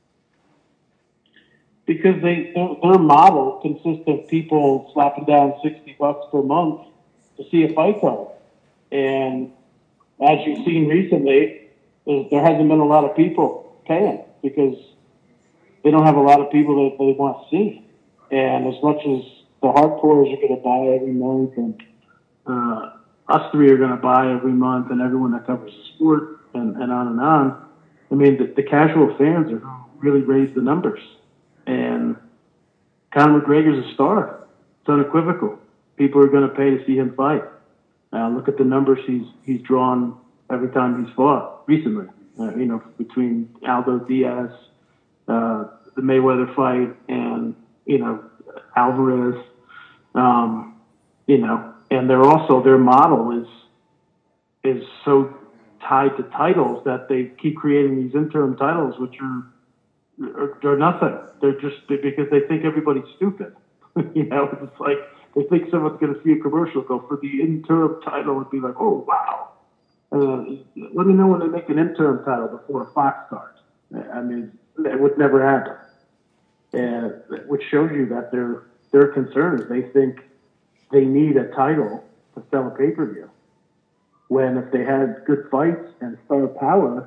[SPEAKER 5] Because they their, their model consists of people slapping down sixty bucks per month to see a fight card. And as you've seen recently, there, there hasn't been a lot of people paying because they don't have a lot of people that they want to see. And as much as the hardcores are going to buy every month, and uh, us three are going to buy every month, and everyone that covers the sport, and, and on and on, I mean, the, the casual fans are really raised the numbers. And Conor McGregor's a star. It's unequivocal. People are going to pay to see him fight. Uh, look at the numbers he's he's drawn every time he's fought recently. Uh, you know, between Aldo Diaz, uh, the Mayweather fight, and you know, Alvarez, um, you know, and they're also, their model is, is so tied to titles that they keep creating these interim titles, which are, are, are nothing. They're just, because they think everybody's stupid. You know, it's like, they think someone's going to see a commercial go for the interim title and be like, oh, wow. Uh, let me know when they make an interim title before a Fox card. I mean, it would never happen. And which shows you that their their concern is they think they need a title to sell a pay-per-view. When if they had good fights and star power,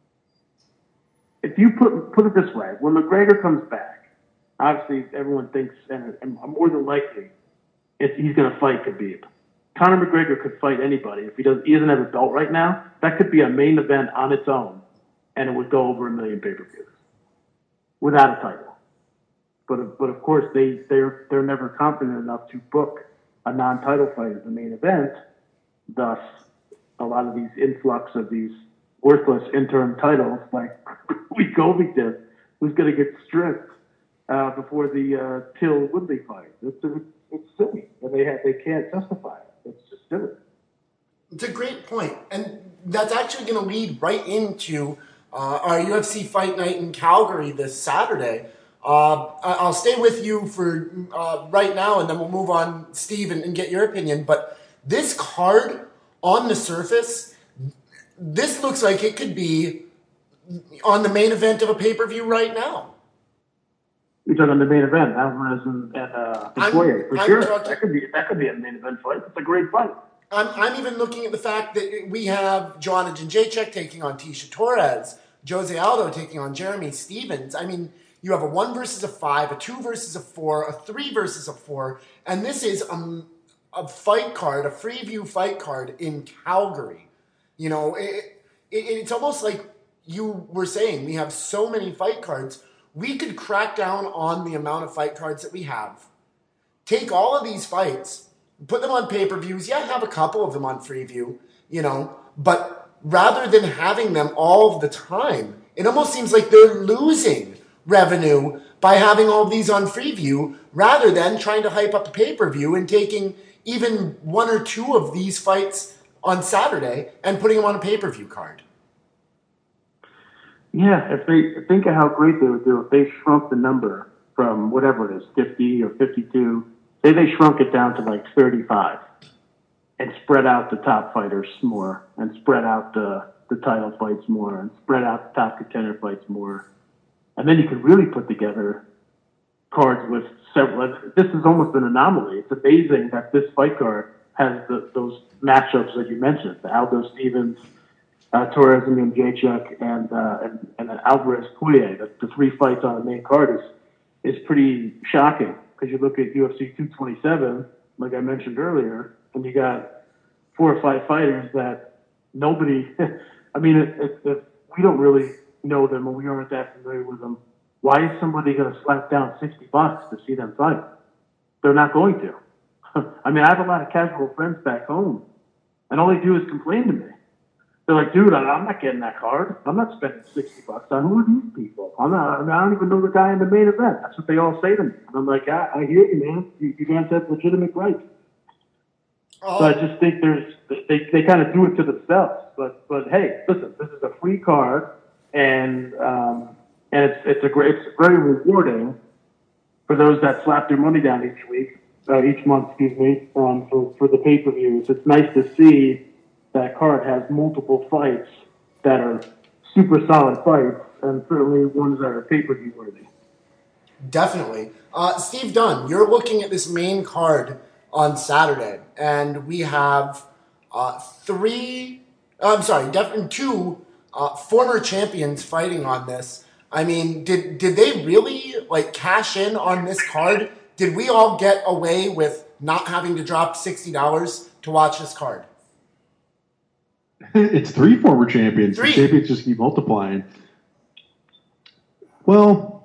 [SPEAKER 5] if you put put it this way, when McGregor comes back, obviously everyone thinks, and, and more than likely, it, he's going to fight Khabib. Conor McGregor could fight anybody. If he doesn't, he doesn't have a belt right now, that could be a main event on its own, and it would go over a million pay-per-views without a title. But but of course they they're they're never confident enough to book a non-title fight as the main event. Thus, a lot of these influx of these worthless interim titles, like we Covington, who's going to get stripped uh, before the uh, Till Woodley fight. It's it's silly, and they have they can't justify it. It's just silly.
[SPEAKER 1] It's a great point, and that's actually going to lead right into uh, our U F C Fight Night in Calgary this Saturday. Uh, I'll stay with you for uh, right now, and then we'll move on, Steve, and, and get your opinion. But this card, on the surface, this looks like it could be on the main event of a pay-per-view right now.
[SPEAKER 5] You're talking the main event, Alvarez and, and uh, Poirier, for
[SPEAKER 1] I'm
[SPEAKER 5] sure.
[SPEAKER 1] Talking,
[SPEAKER 5] that could be that could be a main event fight. It's a great fight.
[SPEAKER 1] I'm, I'm even looking at the fact that we have Joanna Jędrzejczyk taking on Tisha Torres, Jose Aldo taking on Jeremy Stevens. I mean, you have a one versus a five, a two versus a four, a three versus a four, and this is um, a fight card, a Freeview fight card in Calgary. You know, it, it, it's almost like you were saying, we have so many fight cards. We could crack down on the amount of fight cards that we have. Take all of these fights, put them on pay-per-views. Yeah, have a couple of them on Freeview, you know, but rather than having them all of the time, it almost seems like they're losing revenue by having all of these on Freeview rather than trying to hype up a pay-per-view and taking even one or two of these fights on Saturday and putting them on a pay-per-view card.
[SPEAKER 5] Yeah, if they think of how great they would do if they shrunk the number from whatever it is, fifty or fifty-two. Say they shrunk it down to like thirty-five and spread out the top fighters more and spread out the, the title fights more and spread out the top contender fights more. And then you could really put together cards with several. This is almost an anomaly. It's amazing that this fight card has the, those matchups that you mentioned, the Aldo Stevens, uh, Torres and Jacek, and, uh, and, and then Alvarez Poirier. The, the three fights on the main card is, is pretty shocking because you look at U F C two twenty-seven, like I mentioned earlier, and you got four or five fighters that nobody, I mean, if, if, if we don't really know them or we aren't that familiar with them, why is somebody going to slap down sixty bucks to see them fight? They're not going to. I mean, I have a lot of casual friends back home, and all they do is complain to me. They're like, dude, I'm not getting that card. I'm not spending sixty bucks on who are these people? I'm not, I, mean, I don't even know the guy in the main event. That's what they all say to me. And I'm like, I, I hear you, man. You, you guys have legitimate rights. Oh. So I just think there's, they, they kind of do it to themselves. But, but hey, listen, this is a free card, and, um, and it's, it's a great, it's very rewarding for those that slap their money down each week, uh, each month, excuse me, um, for, for the pay-per-views. It's nice to see that card has multiple fights that are super solid fights, and certainly ones that are pay-per-view worthy.
[SPEAKER 1] Definitely. Uh, Steve Dunn, you're looking at this main card on Saturday, and we have uh, three, I'm sorry, definitely two uh, former champions fighting on this. I mean, did did they really like cash in on this card? Did we all get away with not having to drop sixty dollars to watch this card?
[SPEAKER 4] It's three former champions.
[SPEAKER 1] Three.
[SPEAKER 4] The champions just keep multiplying. Well,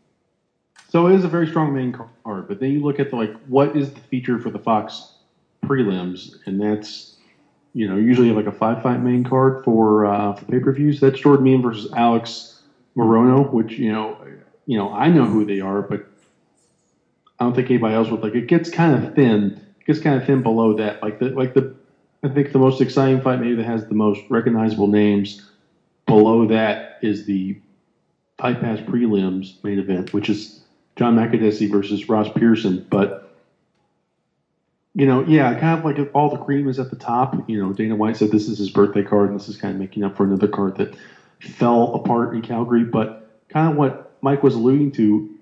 [SPEAKER 4] so it is a very strong main card, but then you look at the, like, what is the feature for the Fox prelims, and that's, you know, usually like a five-fight main card for uh, for pay-per-views. That's Jordan Meehan versus Alex Morono, which, you know, you know, I know who they are, but I don't think anybody else would. Like, it gets kind of thin. It gets kind of thin below that. Like the like the I think the most exciting fight, maybe that has the most recognizable names. Below that is the Fight Pass prelims main event, which is John Makadesi versus Ross Pearson. But, you know, yeah, kind of like all the cream is at the top. You know, Dana White said this is his birthday card, and this is kind of making up for another card that fell apart in Calgary. But kind of what Mike was alluding to,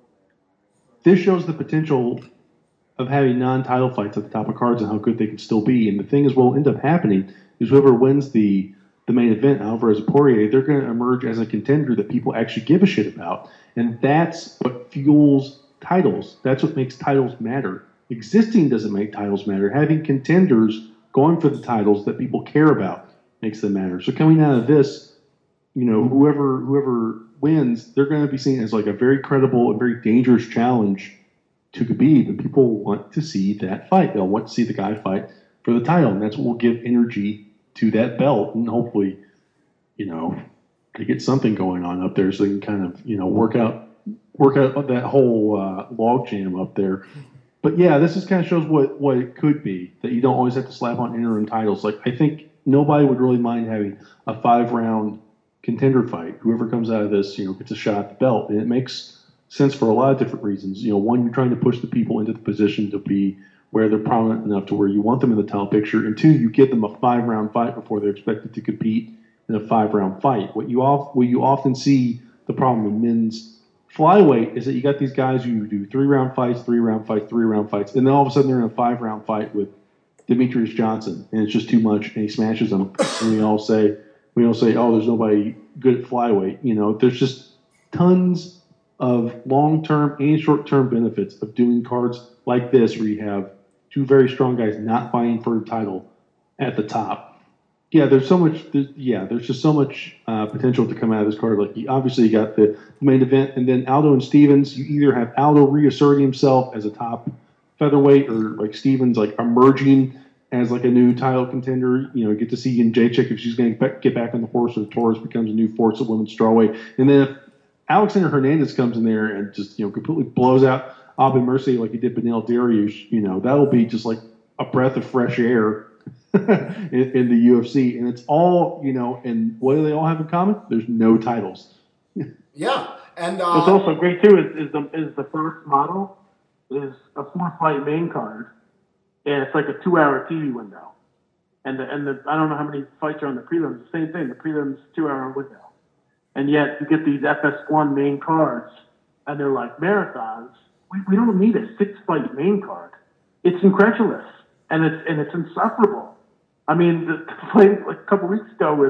[SPEAKER 4] this shows the potential of having non-title fights at the top of cards and how good they can still be. And the thing is, what will end up happening is whoever wins the, the main event, Alvarez Poirier, they're going to emerge as a contender that people actually give a shit about. And that's what fuels titles. That's what makes titles matter. Existing doesn't make titles matter. Having contenders going for the titles that people care about makes them matter. So coming out of this, you know, whoever whoever wins, they're going to be seen as like a very credible and very dangerous challenge to Khabib, and people want to see that fight. They'll want to see the guy fight for the title, and that's what will give energy to that belt, and hopefully, you know, to get something going on up there so they can kind of, you know, work out work out that whole uh, log jam up there. But yeah, this just kind of shows what, what it could be, that you don't always have to slap on interim titles. Like, I think nobody would really mind having a five-round contender fight. Whoever comes out of this, you know, gets a shot at the belt, and it makes sense for a lot of different reasons. You know, one, you're trying to push the people into the position to be where they're prominent enough to where you want them in the title picture, and two, you give them a five-round fight before they're expected to compete in a five-round fight. What you off, what you often see the problem in men's flyweight is that you got these guys who do three-round fights, three-round fights, three-round fights, and then all of a sudden they're in a five-round fight with Demetrius Johnson, and it's just too much, and he smashes them, and we all say, we all say, oh, there's nobody good at flyweight. You know, there's just tons of long-term and short-term benefits of doing cards like this, where you have two very strong guys not fighting for a title at the top. Yeah, there's so much. There's, yeah, there's just so much uh, potential to come out of this card. Like, you, obviously, you got the main event, and then Aldo and Stevens. You either have Aldo reasserting himself as a top featherweight, or like Stevens like emerging as like a new title contender. You know, get to see in Jacek if she's going to get back on the horse, or Torres becomes a new force at women's strawweight, and then if Alexander Hernandez comes in there and just, you know, completely blows out Aubin Mercier like he did Beneil Dariush, you know, that'll be just like a breath of fresh air in, in the U F C. And it's all, you know, and what do they all have in common? There's no titles.
[SPEAKER 1] Yeah. And uh,
[SPEAKER 5] what's also great too is, is the is the first model is a four fight main card, and it's like a two hour T V window. And the and the I don't know how many fights are on the prelims. The same thing. The prelims two hour window. And yet you get these F S one main cards, and they're like marathons. We, we don't need a six-fight main card. It's incredulous, and it's and it's insufferable. I mean, the fight like a couple weeks ago with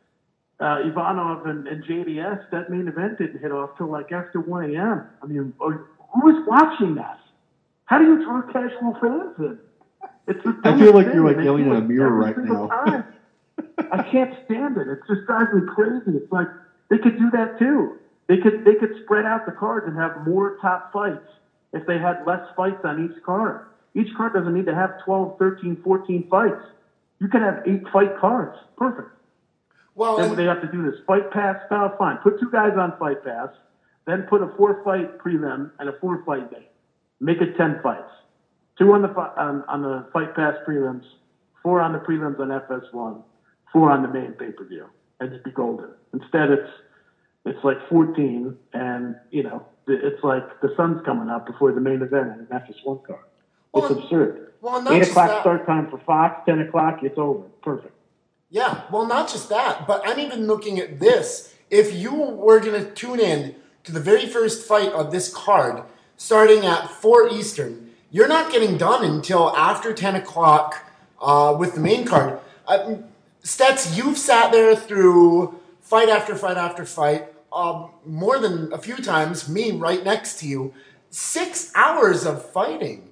[SPEAKER 5] uh, Ivanov and, and J D S, that main event didn't hit off till like after one a.m. I mean, who is watching that? How do you draw casual fans in? It's the
[SPEAKER 4] I feel like you're like
[SPEAKER 5] thing.
[SPEAKER 4] yelling
[SPEAKER 5] They do
[SPEAKER 4] at a
[SPEAKER 5] it
[SPEAKER 4] mirror
[SPEAKER 5] every
[SPEAKER 4] right
[SPEAKER 5] single
[SPEAKER 4] now.
[SPEAKER 5] time. I can't stand it. It just drives me crazy. It's like they could do that too. They could they could spread out the cards and have more top fights if they had less fights on each card. Each card doesn't need to have twelve, thirteen, fourteen fights. You can have eight fight cards. Perfect.
[SPEAKER 1] well,
[SPEAKER 5] Then
[SPEAKER 1] and,
[SPEAKER 5] they have to do this fight pass style. Fine. Put two guys on fight pass, then put a four fight prelim and a four fight day. Make it ten fights. Two on the fi- on, on the fight pass prelims, four on the prelims on F S one, four on the main pay per view, and you'd be golden. Instead, it's it's like fourteen, and you know it's like the sun's coming up before the main event on an F S one card.
[SPEAKER 1] Well,
[SPEAKER 5] It's absurd.
[SPEAKER 1] well, not
[SPEAKER 5] Eight
[SPEAKER 1] just
[SPEAKER 5] o'clock
[SPEAKER 1] that.
[SPEAKER 5] start time for Fox, ten o'clock, it's over. Perfect.
[SPEAKER 1] Yeah, well, not just that, but I'm even looking at this. If you were going to tune in to the very first fight of this card, starting at four Eastern, you're not getting done until after ten o'clock uh, with the main card. Uh, Stets, you've sat there through fight after fight after fight, um, more than a few times, me right next to you. Six hours of fighting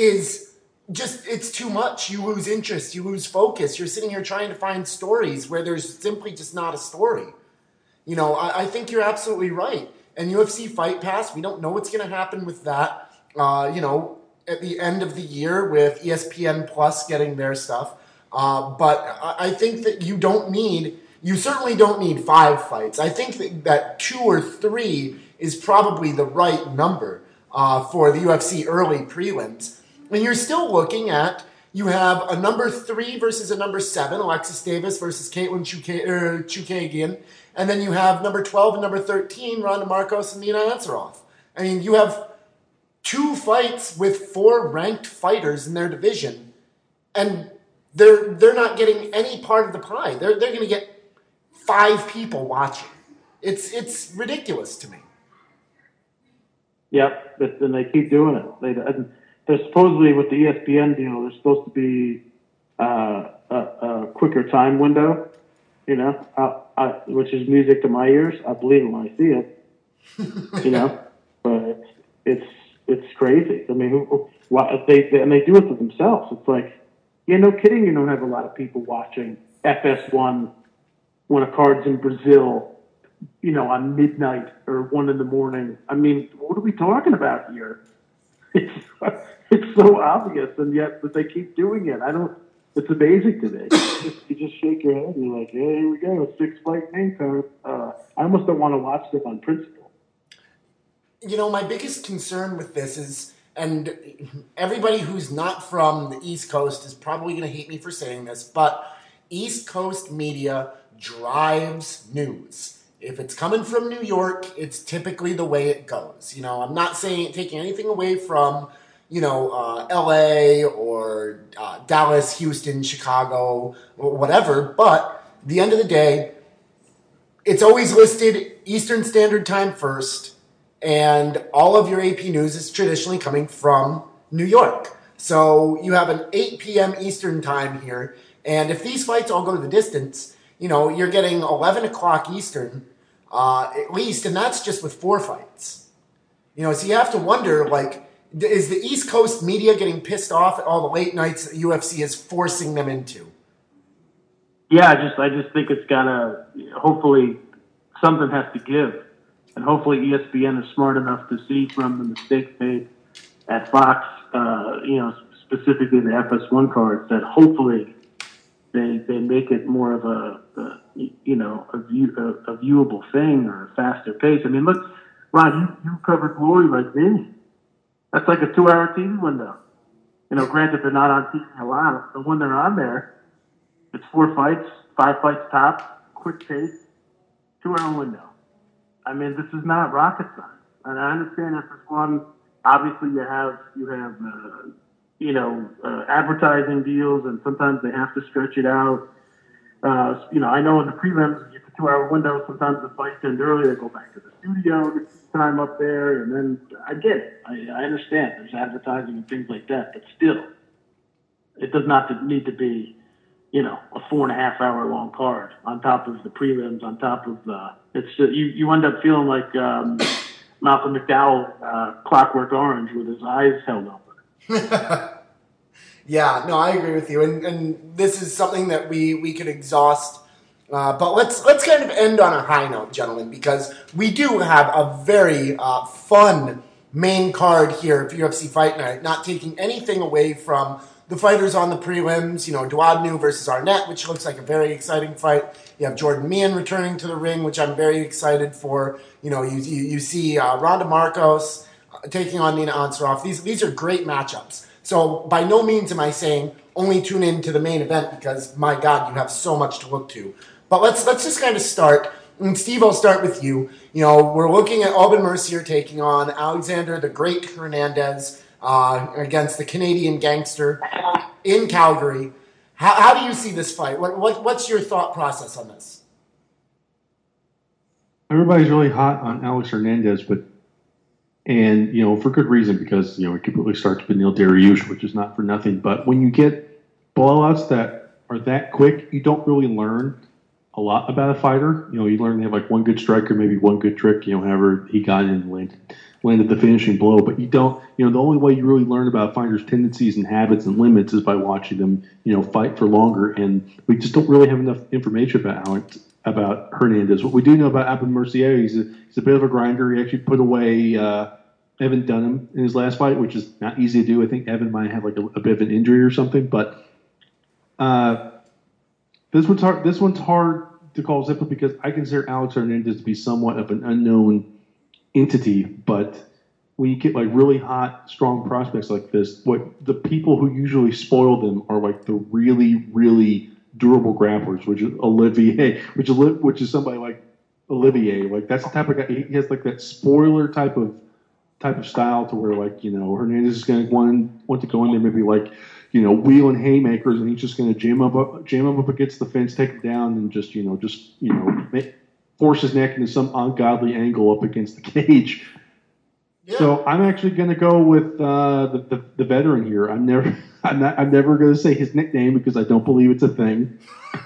[SPEAKER 1] is just, it's too much. You lose interest, you lose focus. You're sitting here trying to find stories where there's simply just not a story. You know, I, I think you're absolutely right. And U F C Fight Pass, we don't know what's going to happen with that. Uh, you know, at the end of the year with E S P N Plus getting their stuff. Uh, but I, I think that you don't need, you certainly don't need five fights. I think that, that two or three is probably the right number uh, for the U F C early prelims. And you're still looking at, you have a number three versus a number seven, Alexis Davis versus Caitlin Chuka- er, Chukagian. And then you have number twelve and number thirteen, Ronda Marcos and Nina Ansaroff. I mean, you have two fights with four ranked fighters in their division, and they're they're not getting any part of the pie. They're they're going to get five people watching. It's it's ridiculous to me.
[SPEAKER 5] Yep, but then they keep doing it. They, and they're supposedly with the E S P N deal, there's supposed to be uh, a, a quicker time window, you know, I, I, which is music to my ears. I believe it when I see it, you know, but it's it's crazy. I mean, who, why, they, they and they do it to themselves. It's like, yeah, no kidding. You don't have a lot of people watching F S one when a card's in Brazil, you know, on midnight or one in the morning. I mean, what are we talking about here? It's it's so obvious, and yet but they keep doing it. I don't. It's amazing to me. You just, you just shake your head and you're like, yeah, here we go, six fight main card. Uh, I almost don't want to watch them on principle.
[SPEAKER 1] You know, my biggest concern with this is, and everybody who's not from the East Coast is probably going to hate me for saying this, but East Coast media drives news. If it's coming from New York, it's typically the way it goes. You know, I'm not saying taking anything away from, you know, uh, L A or uh, Dallas, Houston, Chicago, or whatever. But at the end of the day, it's always listed Eastern Standard Time first, and all of your A P news is traditionally coming from New York. So you have an eight p.m. Eastern Time here, and if these fights all go to the distance, you know, you're getting eleven o'clock Eastern uh, at least, and that's just with four fights. You know, so you have to wonder, like, is the East Coast media getting pissed off at all the late nights that U F C is forcing them into?
[SPEAKER 5] Yeah, I just I just think it's gotta. Hopefully, something has to give, and hopefully E S P N is smart enough to see from the mistakes made at Fox, uh, you know, specifically the F S one cards, that hopefully they they make it more of a, a you know a, view, a, a viewable thing or a faster pace. I mean, look, Ron, you, you covered Glory like me. That's like a two-hour T V window. You know, granted they're not on T V a lot, but when they're on there, it's four fights, five fights tops, quick pace, two-hour window. I mean, this is not rocket science. And I understand F S one, obviously you have, you have, uh, you know, uh, advertising deals, and sometimes they have to stretch it out. Uh, you know, I know in the prelims, you get the two-hour window, sometimes the fights end early, they go back to the studio, get some time up there, and then I get it. I, I understand there's advertising and things like that, but still, it does not need to be, you know, a four and a half hour long card on top of the prelims, on top of the, it's just, you, you end up feeling like um, Malcolm McDowell, uh, Clockwork Orange, with his eyes held open.
[SPEAKER 1] Yeah, no, I agree with you, and and this is something that we we could exhaust. Uh, but let's let's kind of end on a high note, gentlemen, because we do have a very uh, fun main card here for U F C Fight Night. Not taking anything away from the fighters on the prelims, you know, Duadnu versus Arnett, which looks like a very exciting fight. You have Jordan Meehan returning to the ring, which I'm very excited for. You know, you you, you see uh, Ronda Marcos uh, taking on Nina Ansaroff. These these are great matchups. So by no means am I saying only tune in to the main event because, my God, you have so much to look to. But let's let's just kind of start. And Steve, I'll start with you. You know, we're looking at Alban Mercier taking on Alexander the Great Hernandez uh, against the Canadian Gangster in Calgary. How, how do you see this fight? What, what what's your thought process on this?
[SPEAKER 4] Everybody's really hot on Alex Hernandez, but and you know for good reason, because you know it completely starts with Neil Dariush, which is not for nothing. But when you get blowouts that are that quick, you don't really learn a lot about a fighter. You know, you learn they have like one good striker, maybe one good trick. You know, however he got in and landed, landed the finishing blow. But you don't. You know, the only way you really learn about fighters' tendencies and habits and limits is by watching them. You know, fight for longer. And we just don't really have enough information about Alex. About Hernandez. What we do know about Alban Mercier, he's a, he's a bit of a grinder. He actually put away uh, Evan Dunham in his last fight, which is not easy to do. I think Evan might have like a, a bit of an injury or something, but uh, this one's hard. This one's hard to call simple because I consider Alex Hernandez to be somewhat of an unknown entity. But when you get like really hot, strong prospects like this, what the people who usually spoil them are like the really, really durable grapplers, which is Olivier, which is which is somebody like Olivier. Like that's the type of guy. He has like that spoiler type of type of style to where like you know Hernandez is going to want want to go in there maybe like you know wheeling haymakers, and he's just going to jam up, up jam him up against the fence, take him down, and just you know just you know make, force his neck into some ungodly angle up against the cage. Yeah. So I'm actually going to go with uh, the, the the veteran here. I'm never I'm not I'm never going to say his nickname because I don't believe it's a thing.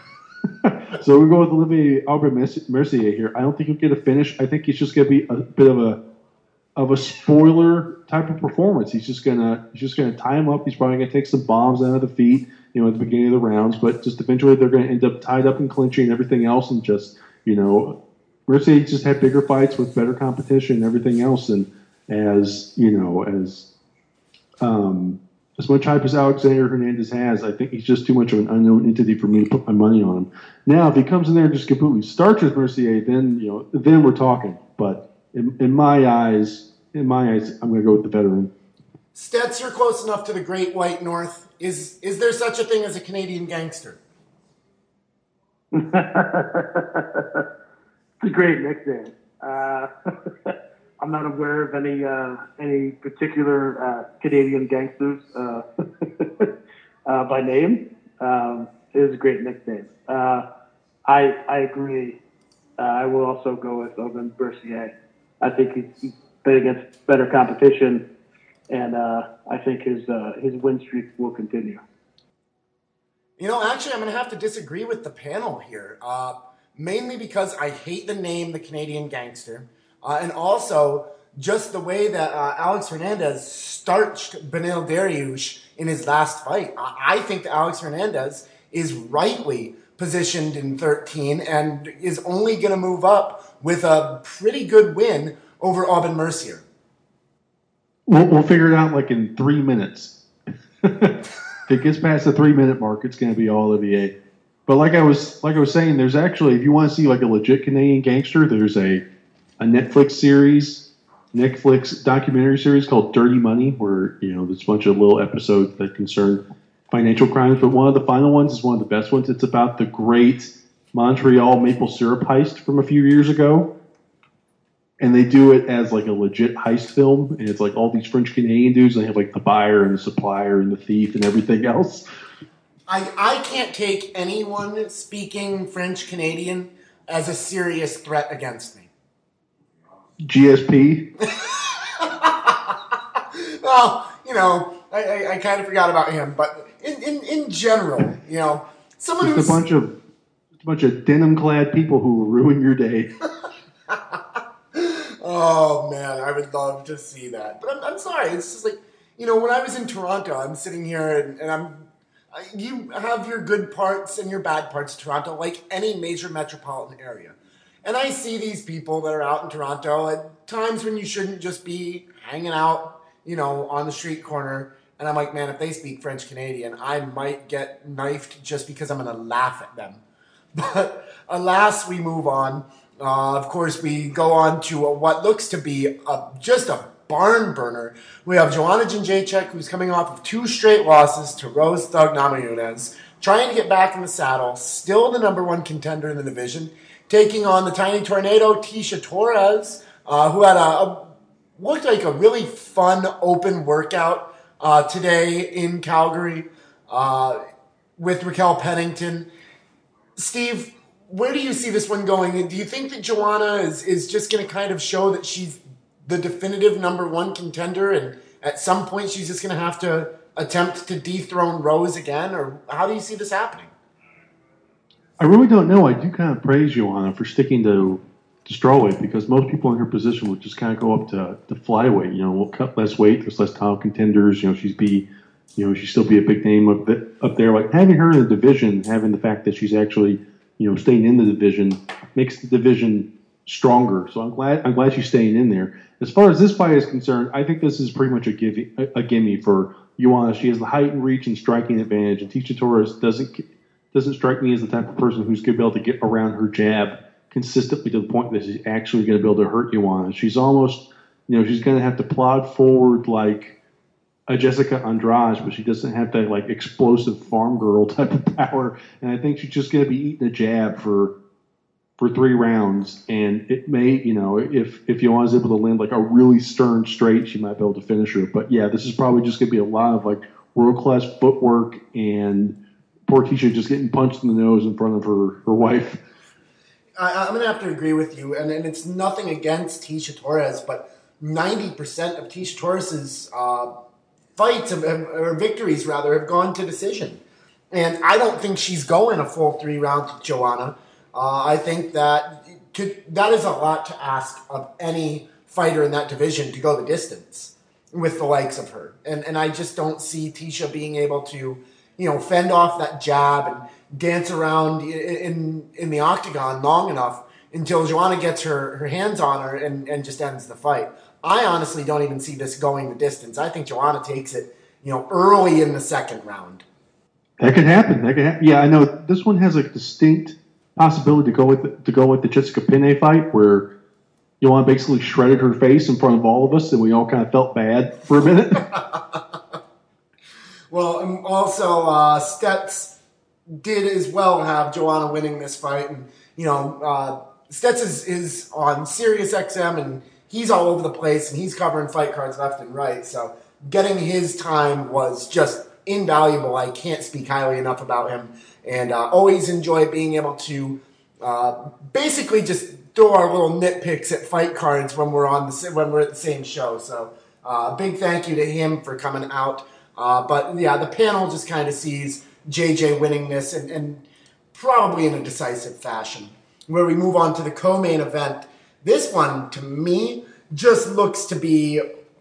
[SPEAKER 4] So we go with Olivier Alban Mercier here. I don't think he'll get a finish. I think he's just going to be a bit of a of a spoiler type of performance. He's just gonna he's just gonna tie him up. He's probably going to take some bombs out of the feet, you know, at the beginning of the rounds. But just eventually they're going to end up tied up and clinching and everything else, and just you know, Mercier just had bigger fights with better competition and everything else, and as you know, as um, as much hype as Alexander Hernandez has, I think he's just too much of an unknown entity for me to put my money on him. Now, if he comes in there and just completely starches Mercier, then you know, then we're talking. But in, in my eyes, in my eyes, I'm going to go with the veteran.
[SPEAKER 1] Stets, you're close enough to the Great White North. Is is there such a thing as a Canadian gangster?
[SPEAKER 5] It's a great nickname. Uh, I'm not aware of any uh, any particular uh, Canadian gangsters uh, uh, by name. Um, it is a great nickname. Uh, I I agree. Uh, I will also go with Alban Mercier. I think he's, he's been against better competition, and uh, I think his uh, his win streak will continue.
[SPEAKER 1] You know, actually, I'm going to have to disagree with the panel here, uh, mainly because I hate the name, the Canadian Gangster. Uh, and also, just the way that uh, Alex Hernandez starched Beneil Dariush in his last fight. I, I think that Alex Hernandez is rightly positioned in thirteen and is only going to move up with a pretty good win over Aubin Mercier.
[SPEAKER 4] We'll, we'll figure it out like in three minutes. If it gets past the three minute mark, it's going to be all Olivier. But like I was like I was saying, there's actually, if you want to see like a legit Canadian gangster, there's a a Netflix series, Netflix documentary series called Dirty Money, where you know there's a bunch of little episodes that concern financial crimes. But one of the final ones is one of the best ones. It's about the great Montreal maple syrup heist from a few years ago. And they do it as like a legit heist film, and it's like all these French Canadian dudes. And they have like the buyer and the supplier and the thief and everything else.
[SPEAKER 1] I I can't take anyone speaking French Canadian as a serious threat against me.
[SPEAKER 4] G S P.
[SPEAKER 1] Well, you know, I, I, I kind of forgot about him, but in, in, in general, you know, someone
[SPEAKER 4] Just
[SPEAKER 1] who's
[SPEAKER 4] a bunch of a bunch of denim-clad people who will ruin your day.
[SPEAKER 1] Oh, man, I would love to see that. But I'm, I'm sorry. It's just like, you know, when I was in Toronto, I'm sitting here and, and I'm, you have your good parts and your bad parts of Toronto, like any major metropolitan area. And I see these people that are out in Toronto at times when you shouldn't just be hanging out, you know, on the street corner. And I'm like, man, if they speak French Canadian, I might get knifed just because I'm going to laugh at them. But alas, we move on. Uh, of course, we go on to a, what looks to be a, just a barn burner. We have Joanna Jędrzejczyk, who's coming off of two straight losses to Rose Thug Namajunas, trying to get back in the saddle, still the number one contender in the division, taking on the Tiny Tornado, Tecia Torres, uh, who had a, a looked like a really fun open workout uh, today in Calgary uh, with Raquel Pennington. Steve, where do you see this one going? Do you think that Joanna is, is just going to kind of show that she's the definitive number one contender and at some point she's just going to have to attempt to dethrone Rose again? Or how do you see this happening?
[SPEAKER 4] I really don't know. I do kind of praise Joanna for sticking to, to strawweight because most people in her position would just kind of go up to, to flyweight. You know, we'll cut less weight. There's less title contenders. You know, she's be, you know, she'd still be a big name up, the, up there. Like having her in the division, having the fact that she's actually, you know, staying in the division makes the division stronger. So I'm glad I'm glad she's staying in there. As far as this fight is concerned, I think this is pretty much a give a, a gimme for Joanna. She has the height and reach and striking advantage, and Tecia Torres doesn't doesn't strike me as the type of person who's going to be able to get around her jab consistently to the point that she's actually going to be able to hurt Joanna. She's almost, you know, she's going to have to plod forward like a Jessica Andrade, but she doesn't have that like explosive farm girl type of power. And I think she's just going to be eating a jab for for three rounds. And it may, you know, if if Joanna's able to land like a really stern straight, she might be able to finish her. But yeah, this is probably just going to be a lot of like world class footwork and poor Tecia just getting punched in the nose in front of her her wife.
[SPEAKER 1] I, I'm going to have to agree with you, and, and it's nothing against Tecia Torres, but ninety percent of Tecia Torres's uh, fights, have, or victories rather, have gone to decision. And I don't think she's going a full three rounds with Joanna. Uh, I think that could, that is a lot to ask of any fighter in that division to go the distance with the likes of her. And and I just don't see Tecia being able to, you know, fend off that jab and dance around in in, in the octagon long enough until Joanna gets her, her hands on her and, and just ends the fight. I honestly don't even see this going the distance. I think Joanna takes it, you know, early in the second round.
[SPEAKER 4] That could happen. That could happen. Yeah, I know this one has a distinct possibility to go with the, to go with the Jessica Penne fight, where Joanna basically shredded her face in front of all of us, and we all kind of felt bad for a minute.
[SPEAKER 1] Well, um, also uh, Stets did as well have Joanna winning this fight, and you know, uh, Stets is, is on Sirius X M, and he's all over the place, and he's covering fight cards left and right. So getting his time was just invaluable. I can't speak highly enough about him, and uh, always enjoy being able to uh, basically just throw our little nitpicks at fight cards when we're on the when we're at the same show. So uh, big thank you to him for coming out. Uh, but yeah, the panel just kind of sees J J winning this, and, and probably in a decisive fashion. Where we move on to the co-main event. This one, to me, just looks to be,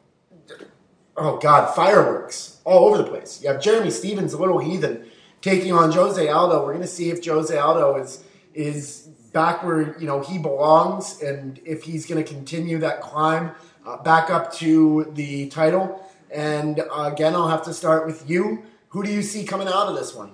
[SPEAKER 1] oh God, fireworks all over the place. You have Jeremy Stephens, a little heathen, taking on Jose Aldo. We're going to see if Jose Aldo is is back where, you know, he belongs, and if he's going to continue that climb uh, back up to the title. And uh, again, I'll have to start with you. Who do you see coming out of this one?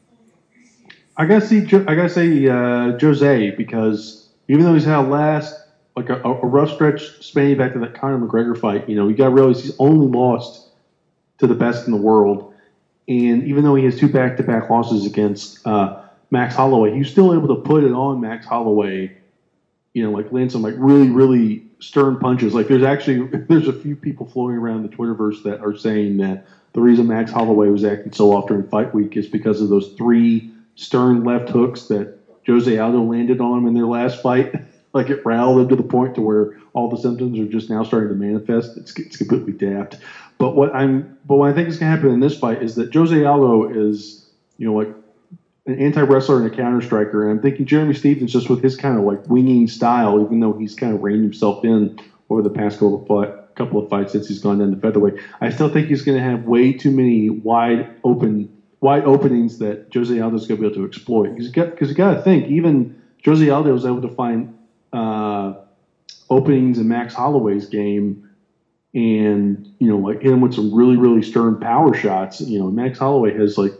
[SPEAKER 4] I gotta see. I gotta say uh, Jose, because even though he's had a last like a, a rough stretch spanning back to that Conor McGregor fight, you know, you gotta realize he's only lost to the best in the world, and even though he has two back-to-back losses against uh, Max Holloway, he's still able to put it on Max Holloway. You know, like land some like really, really stern punches. Like there's actually there's a few people floating around the Twitterverse that are saying that the reason Max Holloway was acting so off during fight week is because of those three stern left hooks that Jose Aldo landed on him in their last fight. Like it riled him to the point to where all the symptoms are just now starting to manifest. It's, it's completely daft. But what I'm, but what I think is going to happen in this fight is that Jose Aldo is, you know, like an anti-wrestler and a counter-striker. And I'm thinking Jeremy Stephens, just with his kind of like winging style, even though he's kind of reined himself in over the past couple of, fight, couple of fights since he's gone down to featherweight, I still think he's going to have way too many wide open, wide openings that Jose Aldo's going to be able to exploit. Because you got, because you got to think, even Jose Aldo was able to find uh, openings in Max Holloway's game, and you know, like hit him with some really, really stern power shots. You know, Max Holloway has like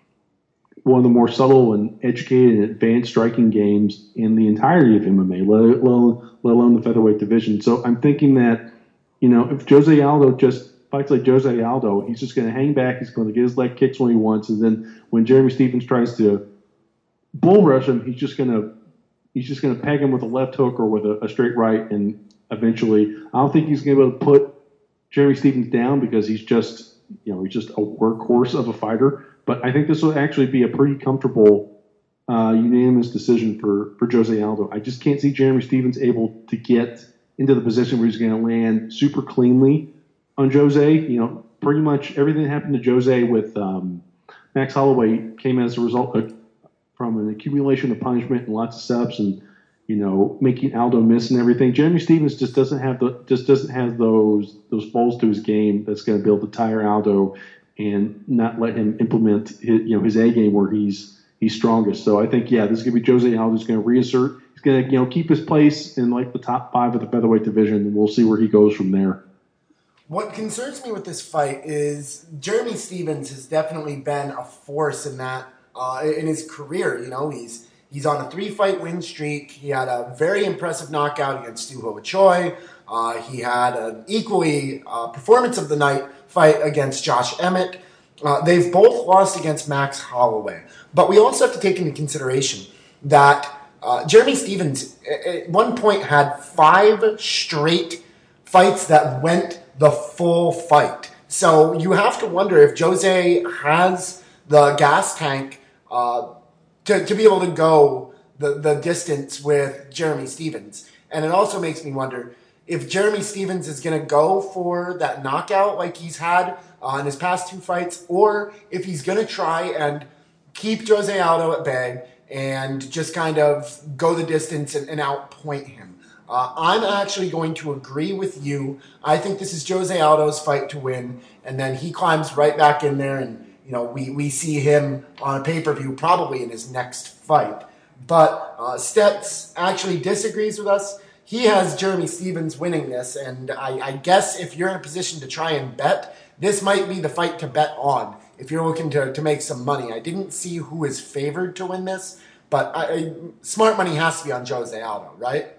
[SPEAKER 4] one of the more subtle and educated and advanced striking games in the entirety of M M A, let alone, let alone the featherweight division. So I'm thinking that, you know, if Jose Aldo just fights like Jose Aldo, he's just going to hang back. He's going to get his leg kicks when he wants, and then when Jeremy Stephens tries to bull rush him, he's just going to he's just going to peg him with a left hook or with a, a straight right, and eventually, I don't think he's going to be able to put Jeremy Stephens down because he's just, you know, he's just a workhorse of a fighter. But I think this will actually be a pretty comfortable, uh, unanimous decision for, for Jose Aldo. I just can't see Jeremy Stephens able to get into the position where he's going to land super cleanly on Jose. You know, pretty much everything that happened to Jose with um, Max Holloway came as a result of, from an accumulation of punishment and lots of subs and, you know, making Aldo miss and everything. Jeremy Stephens just doesn't have the just doesn't have those those balls to his game that's going to be able to tire Aldo and not let him implement his, you know, his A game where he's he's strongest. So I think, yeah, this is going to be Jose Aldo. He's going to reassert. He's going to, you know, keep his place in like the top five of the featherweight division, and we'll see where he goes from there.
[SPEAKER 1] What concerns me with this fight is Jeremy Stephens has definitely been a force in that uh, in his career. You know, he's he's on a three-fight win streak. He had a very impressive knockout against Stu Ho Choi. Uh, he had an equally uh, performance of the night fight against Josh Emmett. Uh, they've both lost against Max Holloway. But we also have to take into consideration that uh, Jeremy Stephens at one point had five straight fights that went the full fight. So you have to wonder if Jose has the gas tank uh, to, to be able to go the, the distance with Jeremy Stephens. And it also makes me wonder if Jeremy Stephens is going to go for that knockout like he's had uh, in his past two fights, or if he's going to try and keep Jose Aldo at bay and just kind of go the distance and, and outpoint him. Uh, I'm actually going to agree with you. I think this is Jose Aldo's fight to win, and then he climbs right back in there, and you know we, we see him on a pay-per-view probably in his next fight. But uh, Stets actually disagrees with us. He has Jeremy Stephens winning this, and I, I guess if you're in a position to try and bet, this might be the fight to bet on if you're looking to, to make some money. I didn't see who is favored to win this, but I, I, smart money has to be on Jose Aldo, right?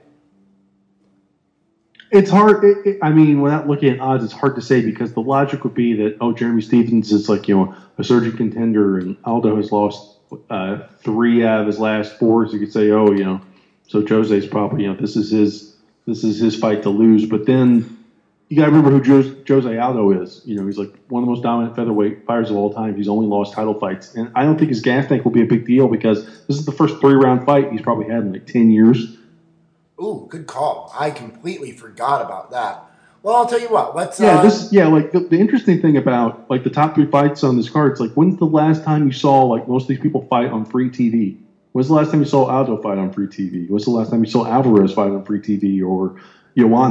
[SPEAKER 4] It's hard. It, it, I mean, without looking at odds, it's hard to say because the logic would be that, oh, Jeremy Stephens is like, you know, a surging contender and Aldo has lost uh, three out of his last four. So you could say, oh, you know, so Jose's probably, you know, this is his this is his fight to lose. But then you got to remember who Jose, Jose Aldo is. You know, he's like one of the most dominant featherweight fighters of all time. He's only lost title fights. And I don't think his gas tank will be a big deal because this is the first three-round fight he's probably had in like ten years.
[SPEAKER 1] Ooh, good call. I completely forgot about that. Well, I'll tell you what. Let's.
[SPEAKER 4] Yeah,
[SPEAKER 1] uh,
[SPEAKER 4] this. Yeah, like the, the interesting thing about like the top three fights on this card, it's like when's the last time you saw like most of these people fight on free T V? When's the last time you saw Aldo fight on free T V? When's the last time you saw Alvarez fight on free T V or Joanna?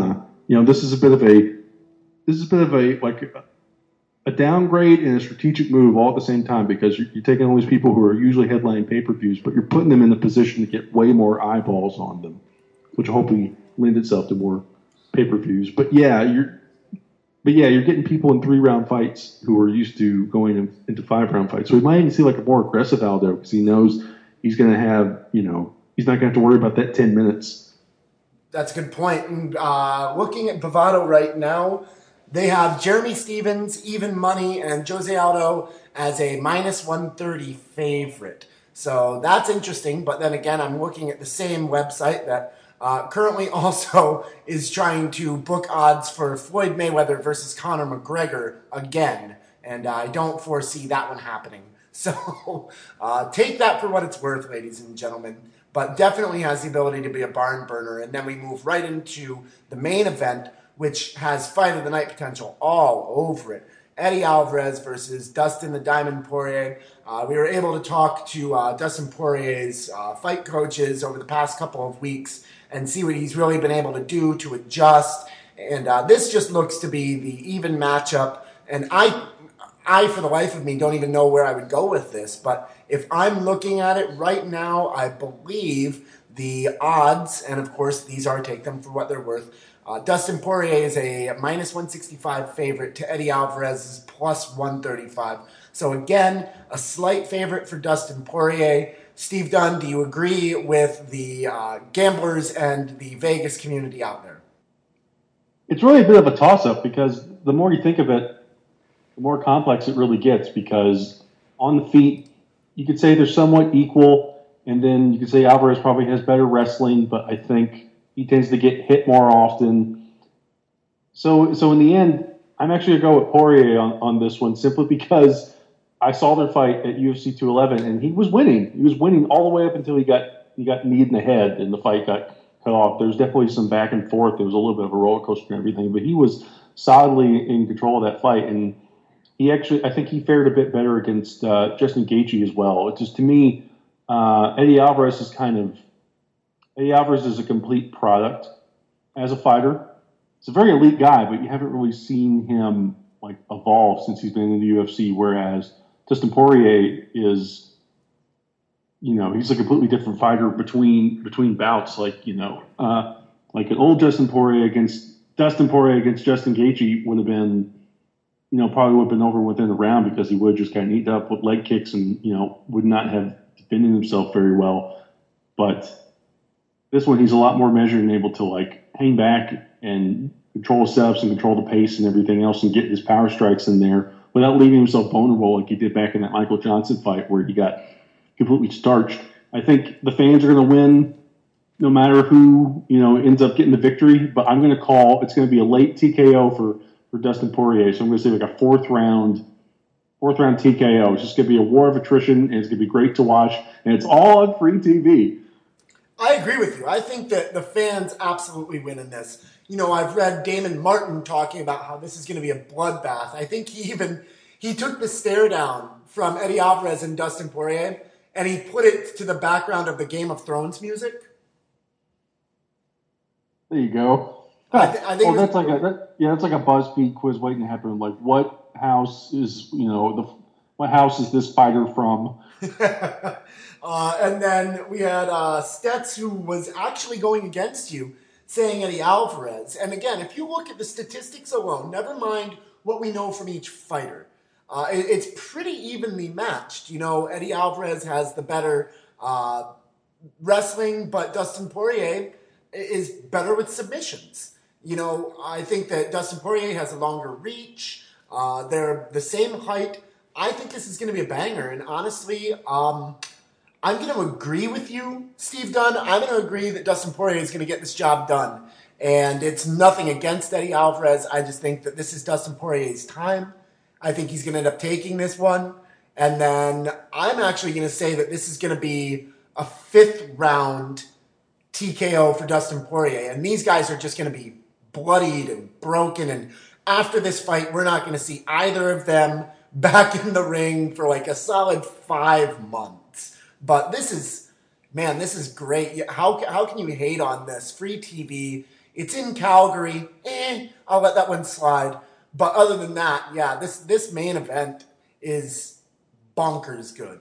[SPEAKER 4] you know, this is a bit of a this is a bit of a like a, a downgrade and a strategic move all at the same time, because you're, you're taking all these people who are usually headlining pay-per-views, but you're putting them in the position to get way more eyeballs on them, which hopefully lend itself to more pay-per-views. But yeah, you're but yeah, you're getting people in three-round fights who are used to going in, into five-round fights. So we might even see like a more aggressive Aldo, because he knows he's going to have, you know, he's not going to have to worry about that ten minutes.
[SPEAKER 1] That's a good point. And uh, looking at Bovado right now, they have Jeremy Stevens, even money, and Jose Aldo as a minus one thirty favorite. So that's interesting. But then again, I'm looking at the same website that uh, currently also is trying to book odds for Floyd Mayweather versus Conor McGregor again. And I don't foresee that one happening. So uh, take that for what it's worth, ladies and gentlemen. But definitely has the ability to be a barn burner. And then we move right into the main event, which has fight of the night potential all over it. Eddie Alvarez versus Dustin the Diamond Poirier. Uh, we were able to talk to uh, Dustin Poirier's uh, fight coaches over the past couple of weeks and see what he's really been able to do to adjust. And uh, this just looks to be the even matchup. And I, I, for the life of me, don't even know where I would go with this. But if I'm looking at it right now, I believe the odds, and of course these are, take them for what they're worth, Uh, Dustin Poirier is a minus one sixty-five favorite to Eddie Alvarez's plus one thirty-five. So again, a slight favorite for Dustin Poirier. Steve Dunn, do you agree with the uh, gamblers and the Vegas community out there?
[SPEAKER 4] It's really a bit of a toss-up, because the more you think of it, the more complex it really gets, because on the feet, you could say they're somewhat equal, and then you could say Alvarez probably has better wrestling, but I think he tends to get hit more often. So so in the end, I'm actually going to go with Poirier on, on this one, simply because I saw their fight at U F C two eleven, and he was winning. He was winning all the way up until he got he got kneed in the head, and the fight got cut off. There was definitely some back and forth. There was a little bit of a roller coaster and everything, but he was solidly in control of that fight. And he actually, I think he fared a bit better against uh, Justin Gaethje as well. It's just, to me, uh, Eddie Alvarez is kind of Eddie Alvarez is a complete product as a fighter. He's a very elite guy, but you haven't really seen him like evolve since he's been in the U F C. Whereas Dustin Poirier is, you know, he's a completely different fighter between between bouts. Like, you know, uh, like an old Dustin Poirier against Dustin Poirier against Justin Gaethje would have been, you know, probably would have been over within a round, because he would have just kind of eaten up with leg kicks and, you know, would not have defended himself very well. But this one, he's a lot more measured and able to like hang back and control his setups and control the pace and everything else, and get his power strikes in there without leaving himself vulnerable like he did back in that Michael Johnson fight where he got completely starched. I think the fans are going to win no matter who, you know, ends up getting the victory, but I'm going to call it's going to be a late T K O for, for Dustin Poirier. So I'm going to say like a fourth round, fourth round T K O. It's just going to be a war of attrition, and it's going to be great to watch, and it's all on free T V.
[SPEAKER 1] I agree with you. I think that the fans absolutely win in this. You know, I've read Damon Martin talking about how this is going to be a bloodbath. I think he even, he took the stare down from Eddie Alvarez and Dustin Poirier, and he put it to the background of the Game of Thrones music.
[SPEAKER 4] There you go.
[SPEAKER 1] I, th- I think
[SPEAKER 4] well,
[SPEAKER 1] was,
[SPEAKER 4] that's like a that, yeah, that's like a BuzzFeed quiz waiting to happen. Like, what house is, you know, the what house is this fighter from?
[SPEAKER 1] uh, and then we had uh, Stets, who was actually going against you, saying Eddie Alvarez. And again, if you look at the statistics alone, never mind what we know from each fighter, uh, it, it's pretty evenly matched. You know, Eddie Alvarez has the better uh, wrestling, but Dustin Poirier is better with submissions. You know, I think that Dustin Poirier has a longer reach. Uh, they're the same height. I think this is going to be a banger. And honestly, um, I'm going to agree with you, Steve Dunn. I'm going to agree that Dustin Poirier is going to get this job done. And it's nothing against Eddie Alvarez. I just think that this is Dustin Poirier's time. I think he's going to end up taking this one. And then I'm actually going to say that this is going to be a fifth round T K O for Dustin Poirier. And these guys are just going to be bloodied and broken. And after this fight, we're not going to see either of them back in the ring for like a solid five months. But this is, man, this is great. How, how can you hate on this? Free T V It's in Calgary. Eh, I'll let that one slide. But other than that, yeah, this, this main event is bonkers good.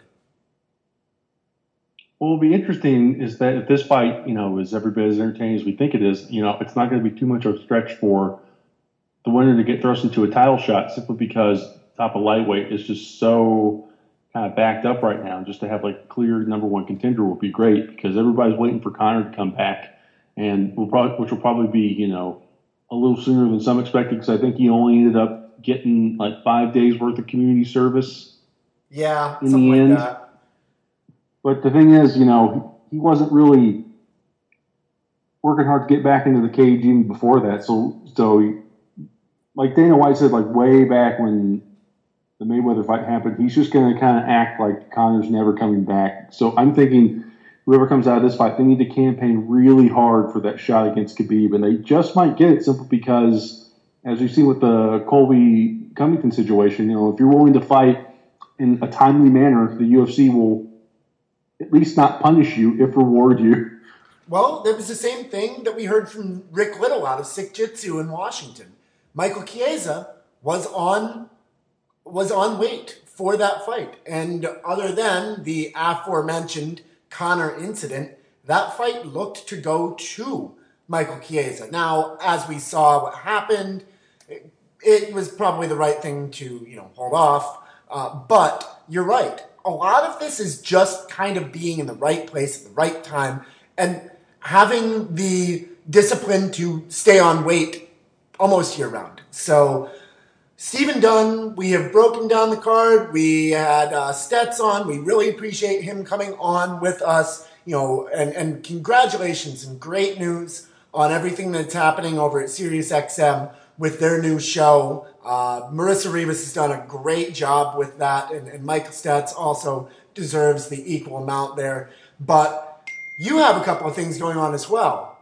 [SPEAKER 4] What will be interesting is that if this fight, you know, is every bit as entertaining as we think it is, you know, it's not going to be too much of a stretch for the winner to get thrust into a title shot simply because top of lightweight is just so kind of backed up right now. Just to have like clear number one contender would be great because everybody's waiting for Conor to come back, and will probably, which will probably be, you know, a little sooner than some expected because I think he only ended up getting like five days worth of community service.
[SPEAKER 1] Yeah,
[SPEAKER 4] in
[SPEAKER 1] something
[SPEAKER 4] the
[SPEAKER 1] like
[SPEAKER 4] end.
[SPEAKER 1] that.
[SPEAKER 4] But the thing is, you know, he wasn't really working hard to get back into the cage even before that. So, so he, like Dana White said, like way back when the Mayweather fight happened, he's just going to kind of act like Conor's never coming back. So I'm thinking whoever comes out of this fight, they need to campaign really hard for that shot against Khabib, and they just might get it simply because, as you see with the Colby Covington situation, you know, if you're willing to fight in a timely manner, the U F C will at least not punish you, if reward you.
[SPEAKER 1] Well, there was the same thing that we heard from Rick Little out of Sick Jitsu in Washington. Michael Chiesa was on was on weight for that fight. And other than the aforementioned Conor incident, that fight looked to go to Michael Chiesa. Now, as we saw what happened, it, it was probably the right thing to, you know, hold off. Uh, but you're right. A lot of this is just kind of being in the right place at the right time and having the discipline to stay on weight almost year round. So, Stephen Dunn, we have broken down the card. We had uh, Stets on. We really appreciate him coming on with us. You know, and, and congratulations and great news on everything that's happening over at SiriusXM with their new show. Uh, Marissa Rivas has done a great job with that, and, and Michael Stets also deserves the equal amount there. But you have a couple of things going on as well.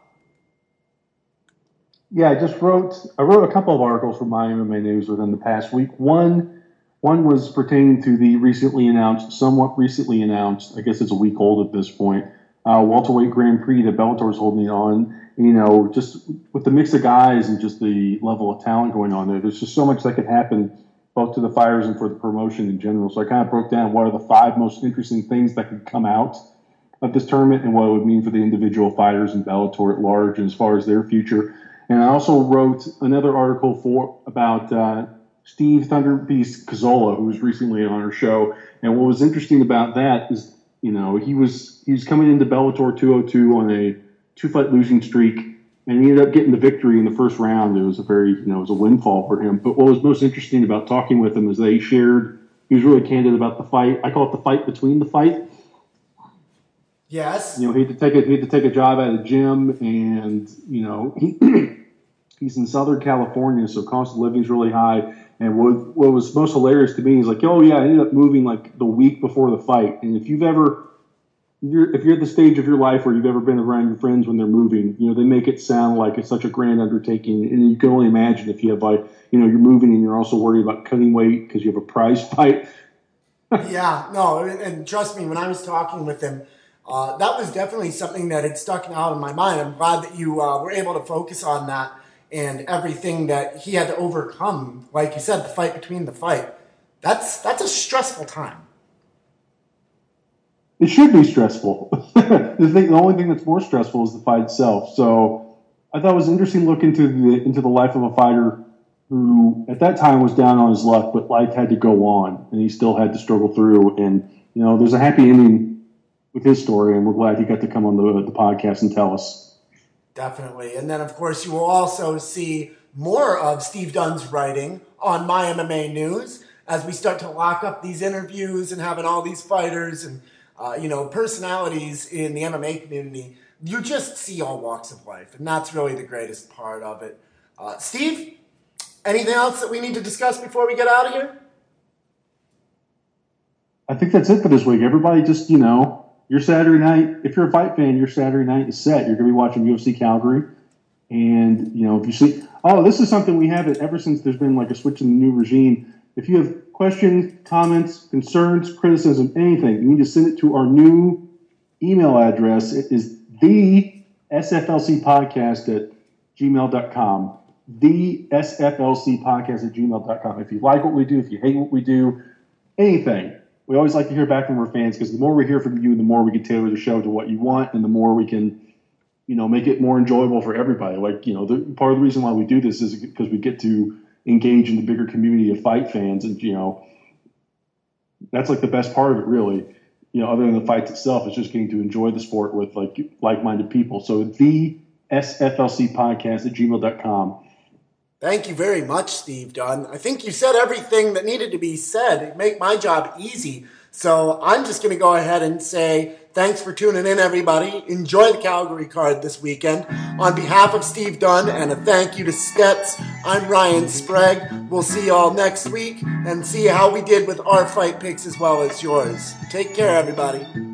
[SPEAKER 4] Yeah, I just wrote I wrote a couple of articles for My M M A News within the past week. One one was pertaining to the recently announced, somewhat recently announced, I guess it's a week old at this point, uh, welterweight Grand Prix that Bellator is holding on. You know, just with the mix of guys and just the level of talent going on there, there's just so much that could happen both to the fighters and for the promotion in general. So I kind of broke down what are the five most interesting things that could come out of this tournament and what it would mean for the individual fighters in Bellator at large and as far as their future. And I also wrote another article for about uh, Steve Thunder Beast Cazzola, who was recently on our show. And what was interesting about that is, you know, he was he was coming into Bellator two oh two on a two-fight losing streak, and he ended up getting the victory in the first round. It was a very, you know, it was a windfall for him. But what was most interesting about talking with him is they shared, he was really candid about the fight. I call it the fight between the fight.
[SPEAKER 1] Yes.
[SPEAKER 4] You know, he had to take a, he had to take a job at a gym, and, you know, he, he's in Southern California, so cost of living is really high. And what, what was most hilarious to me is like, oh, yeah, I ended up moving like the week before the fight. And if you've ever... You're, if you're at the stage of your life where you've ever been around your friends when they're moving, you know, they make it sound like it's such a grand undertaking. And you can only imagine if you have, like, you know, you're moving and you're also worried about cutting weight because you have a prize fight.
[SPEAKER 1] Yeah, no, and, and trust me, when I was talking with him, uh, that was definitely something that had stuck out in my mind. I'm glad that you uh, were able to focus on that and everything that he had to overcome. Like you said, the fight between the fight. That's, that's a stressful time.
[SPEAKER 4] It should be stressful. the, thing, the only thing that's more stressful is the fight itself. So I thought it was an interesting look into the into the life of a fighter who at that time was down on his luck, but life had to go on, and he still had to struggle through. And, you know, there's a happy ending with his story, and we're glad he got to come on the, the podcast and tell us.
[SPEAKER 1] Definitely. And then, of course, you will also see more of Steve Dunn's writing on My M M A News as we start to lock up these interviews and having all these fighters and Uh, you know, personalities in the M M A community. You just see all walks of life, and that's really the greatest part of it. Uh, Steve, anything else that we need to discuss before we get out of here?
[SPEAKER 4] I think that's it for this week. Everybody just, you know, your Saturday night, if you're a fight fan, your Saturday night is set. You're going to be watching U F C Calgary. And, you know, if you see, oh, this is something we haven't ever since there's been like a switch in the new regime. If you have questions, comments, concerns, criticism, anything, you need to send it to our new email address. It is the S F L C podcast at gmail dot com. The S F L C podcast at gmail dot com. If you like what we do, if you hate what we do, anything. We always like to hear back from our fans because the more we hear from you, the more we can tailor the show to what you want, and the more we can, you know, make it more enjoyable for everybody. Like, you know, the, part of the reason why we do this is because we get to engage in the bigger community of fight fans, and, you know, that's like the best part of it, really. You know, other than the fights itself, it's just getting to enjoy the sport with like like-minded people. So the S F L C podcast at gmail dot com.
[SPEAKER 1] Thank you very much, Steve Dunn. I think you said everything that needed to be said. It make my job easy. So I'm just going to go ahead and say thanks for tuning in, everybody. Enjoy the Calgary card this weekend. On behalf of Steve Dunn and a thank you to Stets, I'm Ryan Sprague. We'll see you all next week and see how we did with our fight picks as well as yours. Take care, everybody.